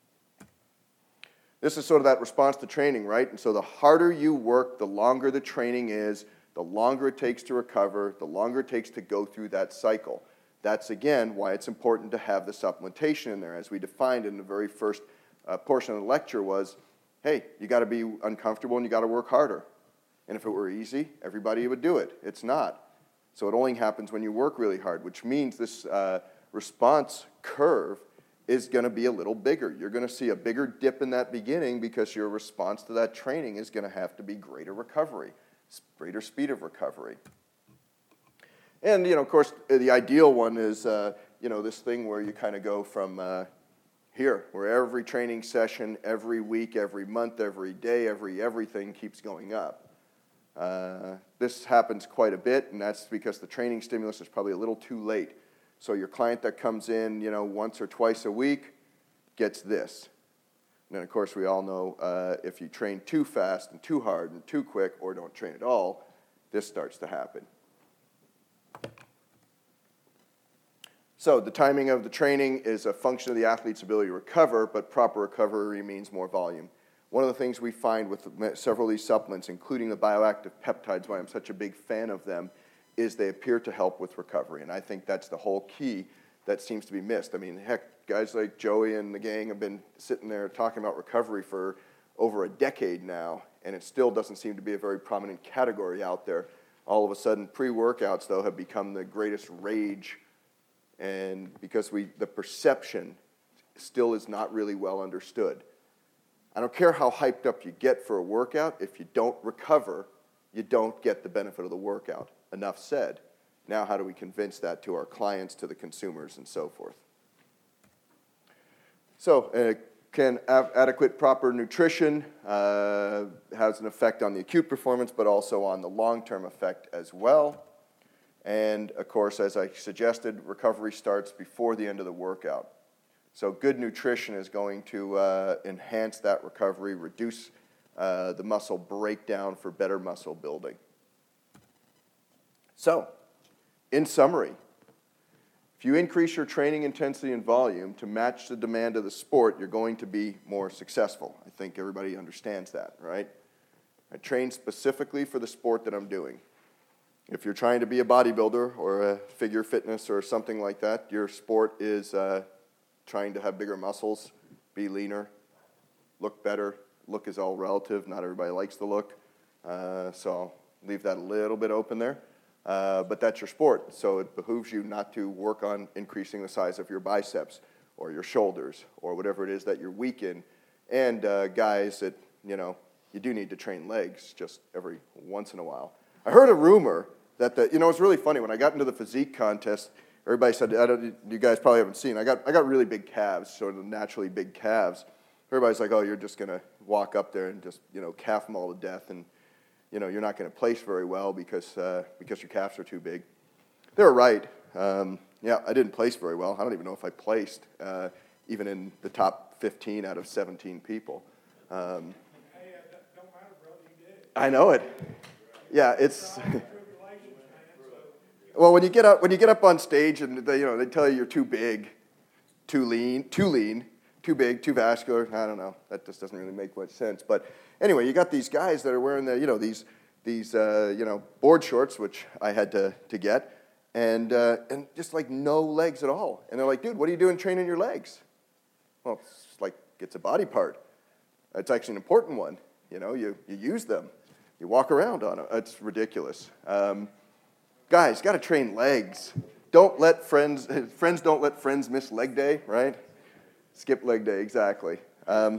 This is sort of that response to training, right? And so the harder you work, the longer the training is, the longer it takes to recover, the longer it takes to go through that cycle. That's, again, why it's important to have the supplementation in there. As we defined in the very first uh, portion of the lecture was, hey, you got to be uncomfortable and you got to work harder. And if it were easy, everybody would do it. It's not. So it only happens when you work really hard, which means this uh, response curve is going to be a little bigger. You're going to see a bigger dip in that beginning because your response to that training is going to have to be greater recovery, greater speed of recovery. And, you know, of course, the ideal one is, uh, you know, this thing where you kind of go from uh, here, where every training session, every week, every month, every day, every everything keeps going up. Uh, this happens quite a bit, and that's because the training stimulus is probably a little too late. So your client that comes in, you know, once or twice a week gets this. And of course, we all know uh, if you train too fast and too hard and too quick or don't train at all, this starts to happen. So the timing of the training is a function of the athlete's ability to recover, but proper recovery means more volume. One of the things we find with several of these supplements, including the bioactive peptides, why I'm such a big fan of them, is they appear to help with recovery. And I think that's the whole key that seems to be missed. I mean, heck, guys like Joey and the gang have been sitting there talking about recovery for over a decade now, and it still doesn't seem to be a very prominent category out there. All of a sudden, pre-workouts, though, have become the greatest rage, and because we, the perception still is not really well understood. I don't care how hyped up you get for a workout, if you don't recover, you don't get the benefit of the workout. Enough said. Now how do we convince that to our clients, to the consumers, and so forth? So, uh, can adequate, proper nutrition uh, has an effect on the acute performance, but also on the long-term effect as well. And, of course, as I suggested, recovery starts before the end of the workout. So good nutrition is going to uh, enhance that recovery, reduce uh, the muscle breakdown for better muscle building. So, in summary, if you increase your training intensity and volume to match the demand of the sport, you're going to be more successful. I think everybody understands that, right? I train specifically for the sport that I'm doing. If you're trying to be a bodybuilder or a figure fitness or something like that, your sport is uh, trying to have bigger muscles, be leaner, look better. Look is all relative. Not everybody likes the look. Uh, so I'll leave that a little bit open there. Uh, but that's your sport, so it behooves you not to work on increasing the size of your biceps or your shoulders or whatever it is that you're weak in. And uh, guys, that you know, you do need to train legs just every once in a while. I heard a rumor that the, you know, it's really funny. When I got into the physique contest, everybody said, I don't, you guys probably haven't seen, I got I got really big calves, sort of naturally big calves. Everybody's like, oh, you're just going to walk up there and just, you know, calf them all to death, and you know, you're not going to place very well because uh, because your calves are too big. They were right. Um, yeah, I didn't place very well. I don't even know if I placed, uh, even in the top fifteen out of seventeen people. Um, hey, uh, don't matter, brother, you did. I know it. Yeah, it's. Well, when you get up when you get up on stage and they, you know, they tell you you're too big, too lean, too lean, too big, too vascular. I don't know. That just doesn't really make much sense. But anyway, you got these guys that are wearing the, you know, these these uh, you know, board shorts, which I had to to get, and uh, and just like no legs at all. And they're like, dude, what are you doing training your legs? Well, it's like it's a body part. It's actually an important one. You know, you you use them, you walk around on it. It's ridiculous. Um, guys, got to train legs. Don't let friends friends don't let friends miss leg day, right? Skip leg day, exactly. Um,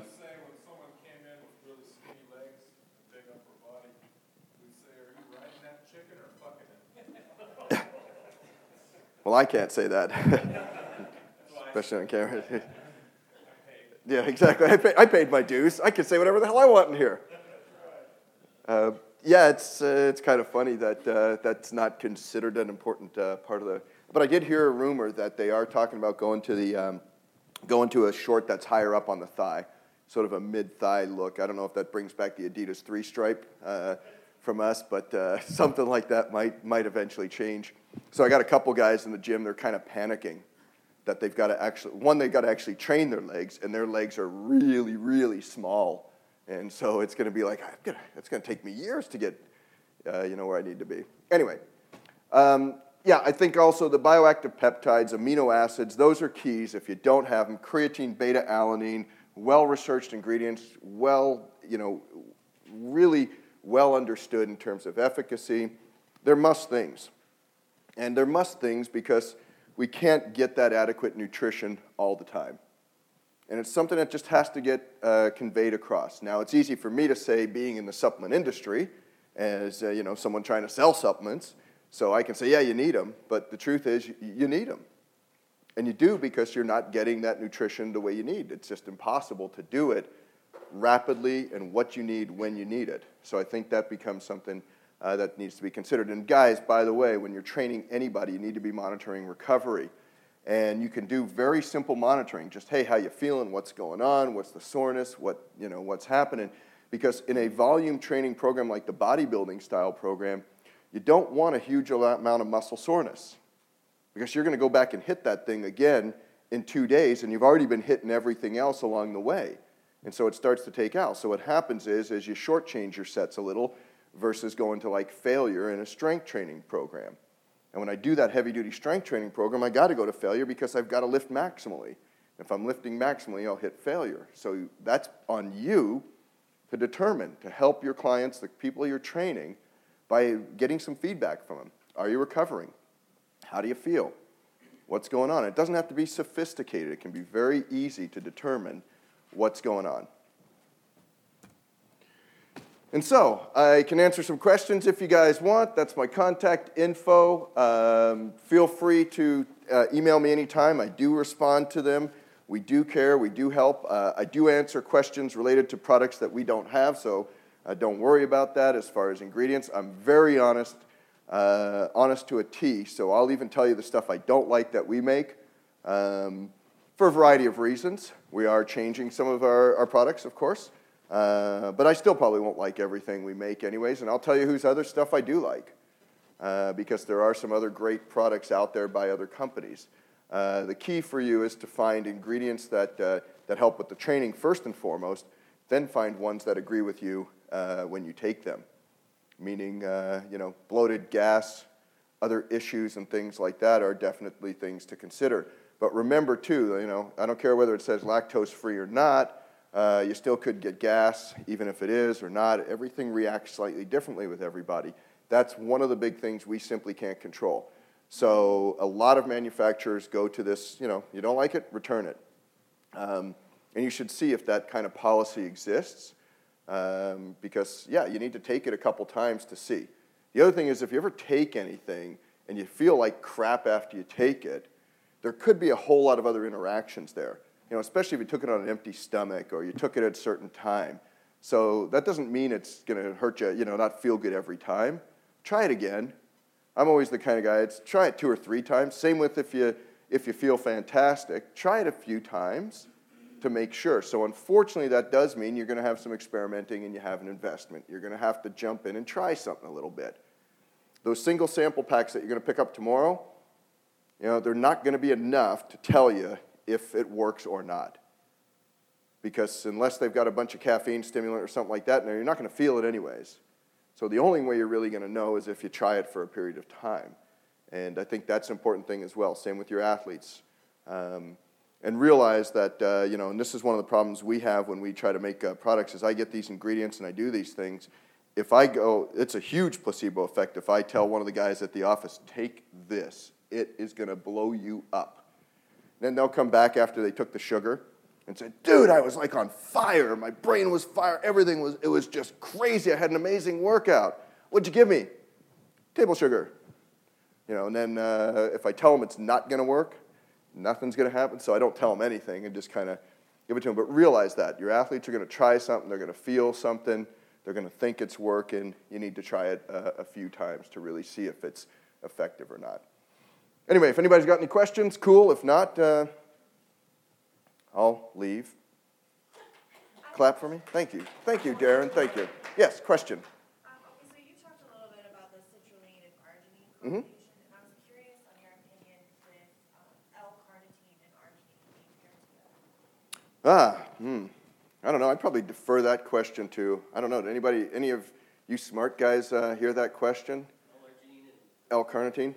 Well, I can't say that, especially on camera. Yeah, exactly. I, pay, I paid my dues. I can say whatever the hell I want in here. Uh, yeah, it's uh, it's kind of funny that uh, that's not considered an important uh, part of the. But I did hear a rumor that they are talking about going to the um, going to a short that's higher up on the thigh, sort of a mid-thigh look. I don't know if that brings back the Adidas three-stripe uh, from us, but uh, something like that might might eventually change. So I got a couple guys in the gym. They're kind of panicking that they've got to actually, one, they've got to actually train their legs, and their legs are really, really small. And so it's going to be like, I'm gonna, it's going to take me years to get, uh, you know, where I need to be. Anyway, um, yeah, I think also the bioactive peptides, amino acids, those are keys. If you don't have them, creatine, beta-alanine, well-researched ingredients, well, you know, really well understood in terms of efficacy. They're must things. And they're must things because we can't get that adequate nutrition all the time. And it's something that just has to get uh, conveyed across. Now, it's easy for me to say, being in the supplement industry, as uh, you know, someone trying to sell supplements, so I can say, yeah, you need them, but the truth is, you need them. And you do because you're not getting that nutrition the way you need. It's just impossible to do it rapidly and what you need when you need it. So I think that becomes something Uh, that needs to be considered. And guys, by the way, when you're training anybody, you need to be monitoring recovery. And you can do very simple monitoring. Just, hey, how you feeling? What's going on? What's the soreness? What, you know, what's happening? Because in a volume training program like the bodybuilding style program, you don't want a huge amount of muscle soreness, because you're going to go back and hit that thing again in two days, and you've already been hitting everything else along the way. And so it starts to take out. So what happens is, is you shortchange your sets a little versus going to like failure in a strength training program. And when I do that heavy-duty strength training program, I got to go to failure because I've got to lift maximally. If I'm lifting maximally, I'll hit failure. So that's on you to determine, to help your clients, the people you're training, by getting some feedback from them. Are you recovering? How do you feel? What's going on? It doesn't have to be sophisticated. It can be very easy to determine what's going on. And so, I can answer some questions if you guys want. That's my contact info. Um, feel free to uh, email me anytime. I do respond to them. We do care. We do help. Uh, I do answer questions related to products that we don't have, so uh, don't worry about that as far as ingredients. I'm very honest. Uh, honest to a T, so I'll even tell you the stuff I don't like that we make um, for a variety of reasons. We are changing some of our, our products, of course, uh, but I still probably won't like everything we make anyways, and I'll tell you whose other stuff I do like, uh, because there are some other great products out there by other companies. Uh, the key for you is to find ingredients that, uh, that help with the training first and foremost, then find ones that agree with you uh, when you take them. Meaning, uh, you know, bloated gas, other issues and things like that are definitely things to consider. But remember, too, you know, I don't care whether it says lactose-free or not, uh, you still could get gas, even if it is or not. Everything reacts slightly differently with everybody. That's one of the big things we simply can't control. So a lot of manufacturers go to this, you know, you don't like it, return it. Um, and you should see if that kind of policy exists. Um, because, yeah, you need to take it a couple times to see. The other thing is, if you ever take anything and you feel like crap after you take it, there could be a whole lot of other interactions there. You know, especially if you took it on an empty stomach or you took it at a certain time. So that doesn't mean it's going to hurt you, you know, not feel good every time. Try it again. I'm always the kind of guy, it's try it two or three times. Same with if you, if you feel fantastic, try it a few times to make sure. So unfortunately, that does mean you're going to have some experimenting and you have an investment. You're going to have to jump in and try something a little bit. Those single sample packs that you're going to pick up tomorrow, you know, they're not going to be enough to tell you if it works or not. Because unless they've got a bunch of caffeine stimulant or something like that, you're not going to feel it anyways. So the only way you're really going to know is if you try it for a period of time. And I think that's an important thing as well. Same with your athletes. Um, And realize that, uh, you know, and this is one of the problems we have when we try to make uh, products, is I get these ingredients and I do these things. If I go, it's a huge placebo effect if I tell one of the guys at the office, take this. It is going to blow you up. Then they'll come back after they took the sugar and say, dude, I was like on fire. My brain was fire. Everything was, it was just crazy. I had an amazing workout. What'd you give me? Table sugar. You know, and then uh, if I tell them it's not going to work, nothing's going to happen, so I don't tell them anything and just kind of give it to them. But realize that. Your athletes are going to try something. They're going to feel something. They're going to think it's working. You need to try it uh, a few times to really see if it's effective or not. Anyway, if anybody's got any questions, cool. If not, uh, I'll leave. Clap for me. Thank you. Thank you, Darren. Thank you. Yes, question. Um, okay, so you talked a little bit about the citrulline and arginine Mm-hmm. combination. Ah, hmm. I don't know. I'd probably defer that question to, I don't know, did anybody, any of you smart guys uh, hear that question? L-carnitine?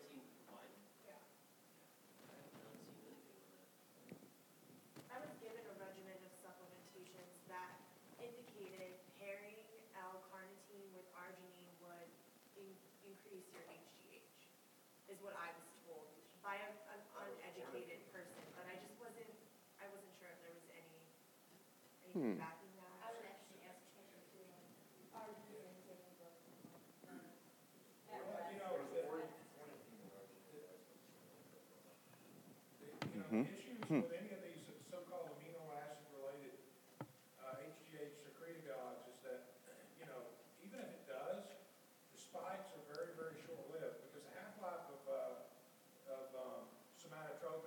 I was given a regimen of supplementations that indicated pairing L-carnitine with arginine would in- increase your H G H, is what I was told by a, an uneducated person. But I just wasn't, I wasn't sure if there was any, anything Hmm. backing that. I would actually ask Chester to argue and take a look. Well, you know, the, you know, Mhm. issues Hmm. with any of these so-called amino acid-related uh, H G H secretagogues is that, you know, even if it does, the spikes are very, very short-lived because the half-life of, uh, of um, somatotropin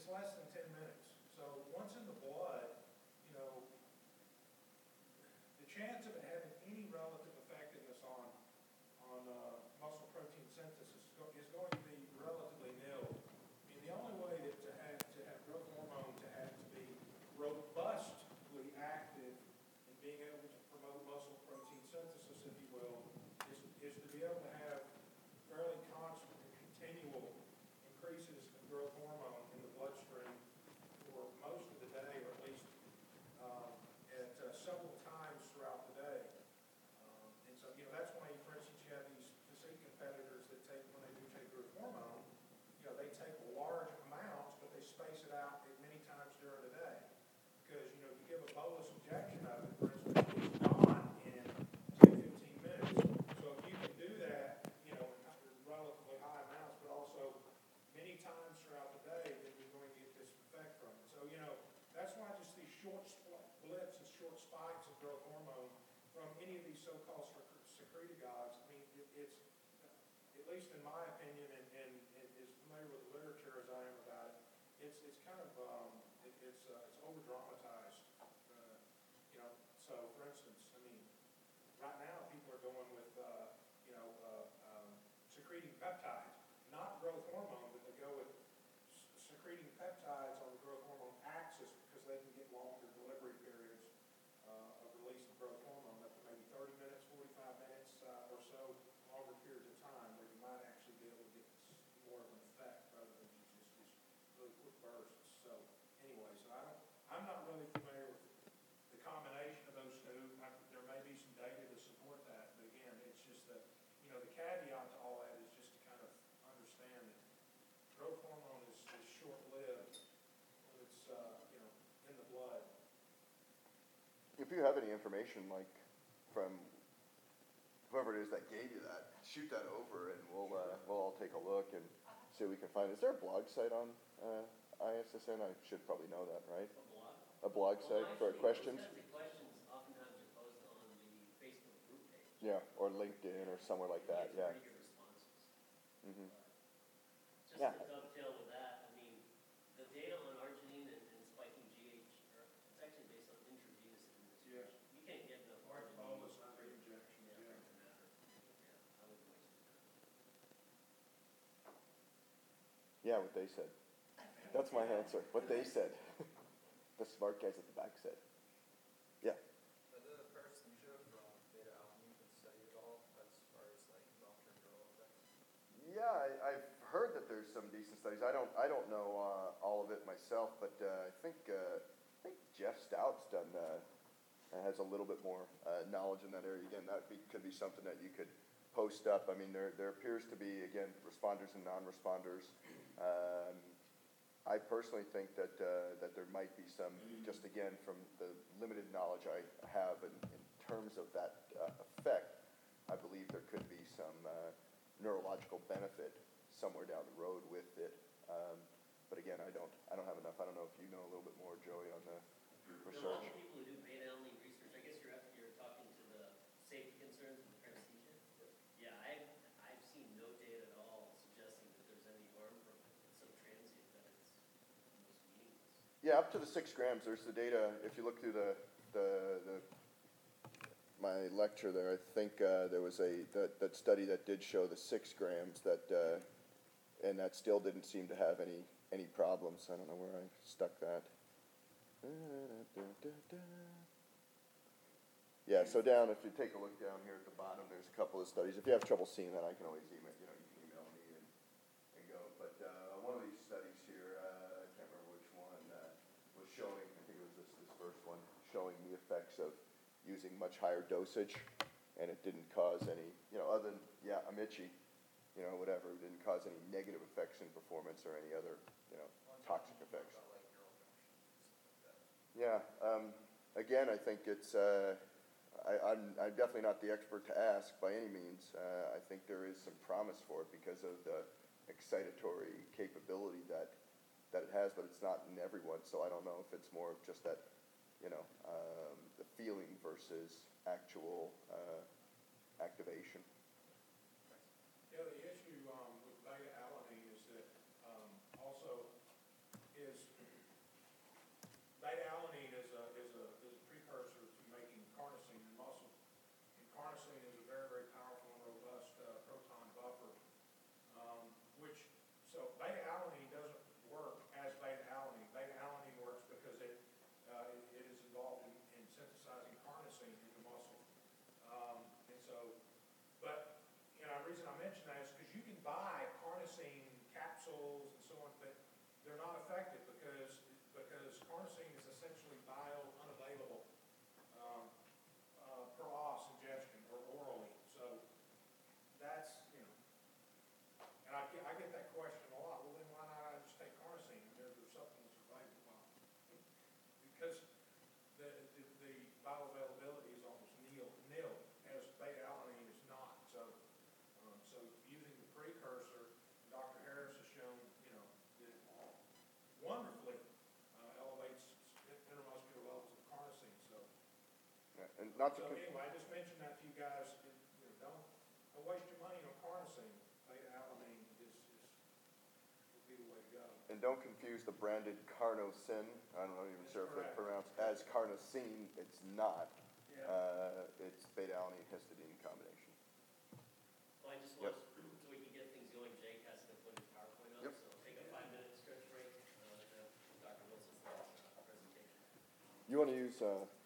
less than ten minutes. So once in the blood, you know, the chance of it having any relative effectiveness on, on uh, muscle protein synthesis is, go, is going to be relatively nil. I mean, the only way that to have, to have growth hormone to have to be robustly active in being able to promote muscle protein synthesis, if you will, is, is to be able to have fairly constant and continual increases in growth hormone in the bloodstream for most of the day, or at least um, at uh, several times throughout the day. Um, and so, you know, that's why, for instance, you have these physique competitors that take, when they do take growth hormone, you know, they take large amounts, but they space it out at many times during the day. Because, you know, you give a bolus injection of it, for instance, it's gone in ten, fifteen minutes. So if you can do that, you know, in relatively high amounts, but also many times throughout the day, then you're going to get this effect from it. So, you know, that's why just these short spl- blips and short spikes of growth hormone from any of these so-called secre- secretagogues, I mean, it, it's, at least in my opinion, and, and, and as familiar with the literature as I am about it, it's, it's kind of, um, it, it's, uh, it's over-dramatized. Uh, you know, so for instance, I mean, right now people are going with, uh, you know, uh, um, secreting peptides, not growth hormone, but they go with s- secreting peptides on the growth hormone axis because they can get longer delivery periods uh, of release of growth hormone, up to maybe thirty minutes, forty-five minutes uh, or so, longer periods of time where you might actually be able to get s- more of an effect rather than just these really quick bursts. So anyway, so I don't, I'm not really familiar with the combination of those two. I, there may be some data to support that, but again, it's just that, you know, the caveat to all that is just to kind of understand that growth hormone is, is short-lived when it's, uh, you know, in the blood. If you have any information, like from whoever it is that gave you that, shoot that over, and we'll uh, we'll all take a look and see what we can find. Is there a blog site on uh, I S S N? I should probably know that, right? A blog? A blog Well, site for actually, questions? those kinds of questions oftentimes are posted on the Facebook group page. Yeah, or LinkedIn or somewhere like that. We Yeah. get pretty good responses. Mm-hmm. Just Yeah. to dovetail with that, I mean, the data on arginine and, and spiking G H, are, it's actually based on intravenous administration. Yeah. You can't get enough Large arginine. bolus, not for- injections, Yeah, yeah. for it to matter. Yeah, I wouldn't waste your time. Yeah, what they said. That's my answer. What they said. The smart guys at the back said. Yeah. Are the paresthesia from beta alanine been studied at all as far as like long-term neural effects? Yeah, I, I've heard that there's some decent studies. I don't, I don't know uh, all of it myself, but uh, I think, uh, I think Jeff Stout's done, uh, has a little bit more uh, knowledge in that area. Again, that be, could be something that you could post up. I mean, there, there appears to be, again, responders and non-responders. Um, I personally think that uh, that there might be some, just again from the limited knowledge I have in, in terms of that uh, effect, I believe there could be some uh, neurological benefit somewhere down the road with it. Um, but again, I don't I don't have enough. I don't know if you know a little bit more, Joey, on the Now, all research. the people who do beta alanine research, I guess you're, you're talking to the safety concerns with paresthesia? Yeah, I've, I've seen no data at all suggesting that there's any harm from it. It's so transient that it's almost meaningless. Yeah, up to the six grams. There's the data. If you look through the the, the my lecture there, I think uh, there was a that, that study that did show the six grams that, uh, and that still didn't seem to have any any problems. I don't know where I stuck that. Yeah, so down, if you take a look down here at the bottom, there's a couple of studies. If you have trouble seeing that, I can always email, you know, you can email me and, and go. But uh, one of these studies here, uh, I can't remember which one, uh, was showing, I think it was this, this first one, showing the effects of using much higher dosage, and it didn't cause any, you know, other than, yeah, I'm itchy, you know, whatever, it didn't cause any negative effects in performance or any other, you know, toxic effects. About like neural functions and stuff like that. Yeah, um, again, I think it's, uh, I, I'm, I'm definitely not the expert to ask by any means. Uh, I think there is some promise for it because of the excitatory capability that, that it has, but it's not in everyone, so I don't know if it's more of just that, you know, um, the feeling versus actual uh, activation. Yeah, the issue um, with beta alanine is that um, also is not to, So con- anyway, I just mentioned that to you guys, and, you know, don't, don't waste your money on carnosine, beta-alanine is, is, would be the way to go. and don't confuse the branded Carnosin, I'm not even That's sure if it's correct. pronounced as carnosine, it's not. Yeah. Uh, it's beta-alanine histidine combination. Well, I just Yep. want, so we can get things going, Jake has to put his PowerPoint up, Yep. so take a five-minute stretch break, uh, and have Doctor Wilson's uh, presentation. You want to use uh,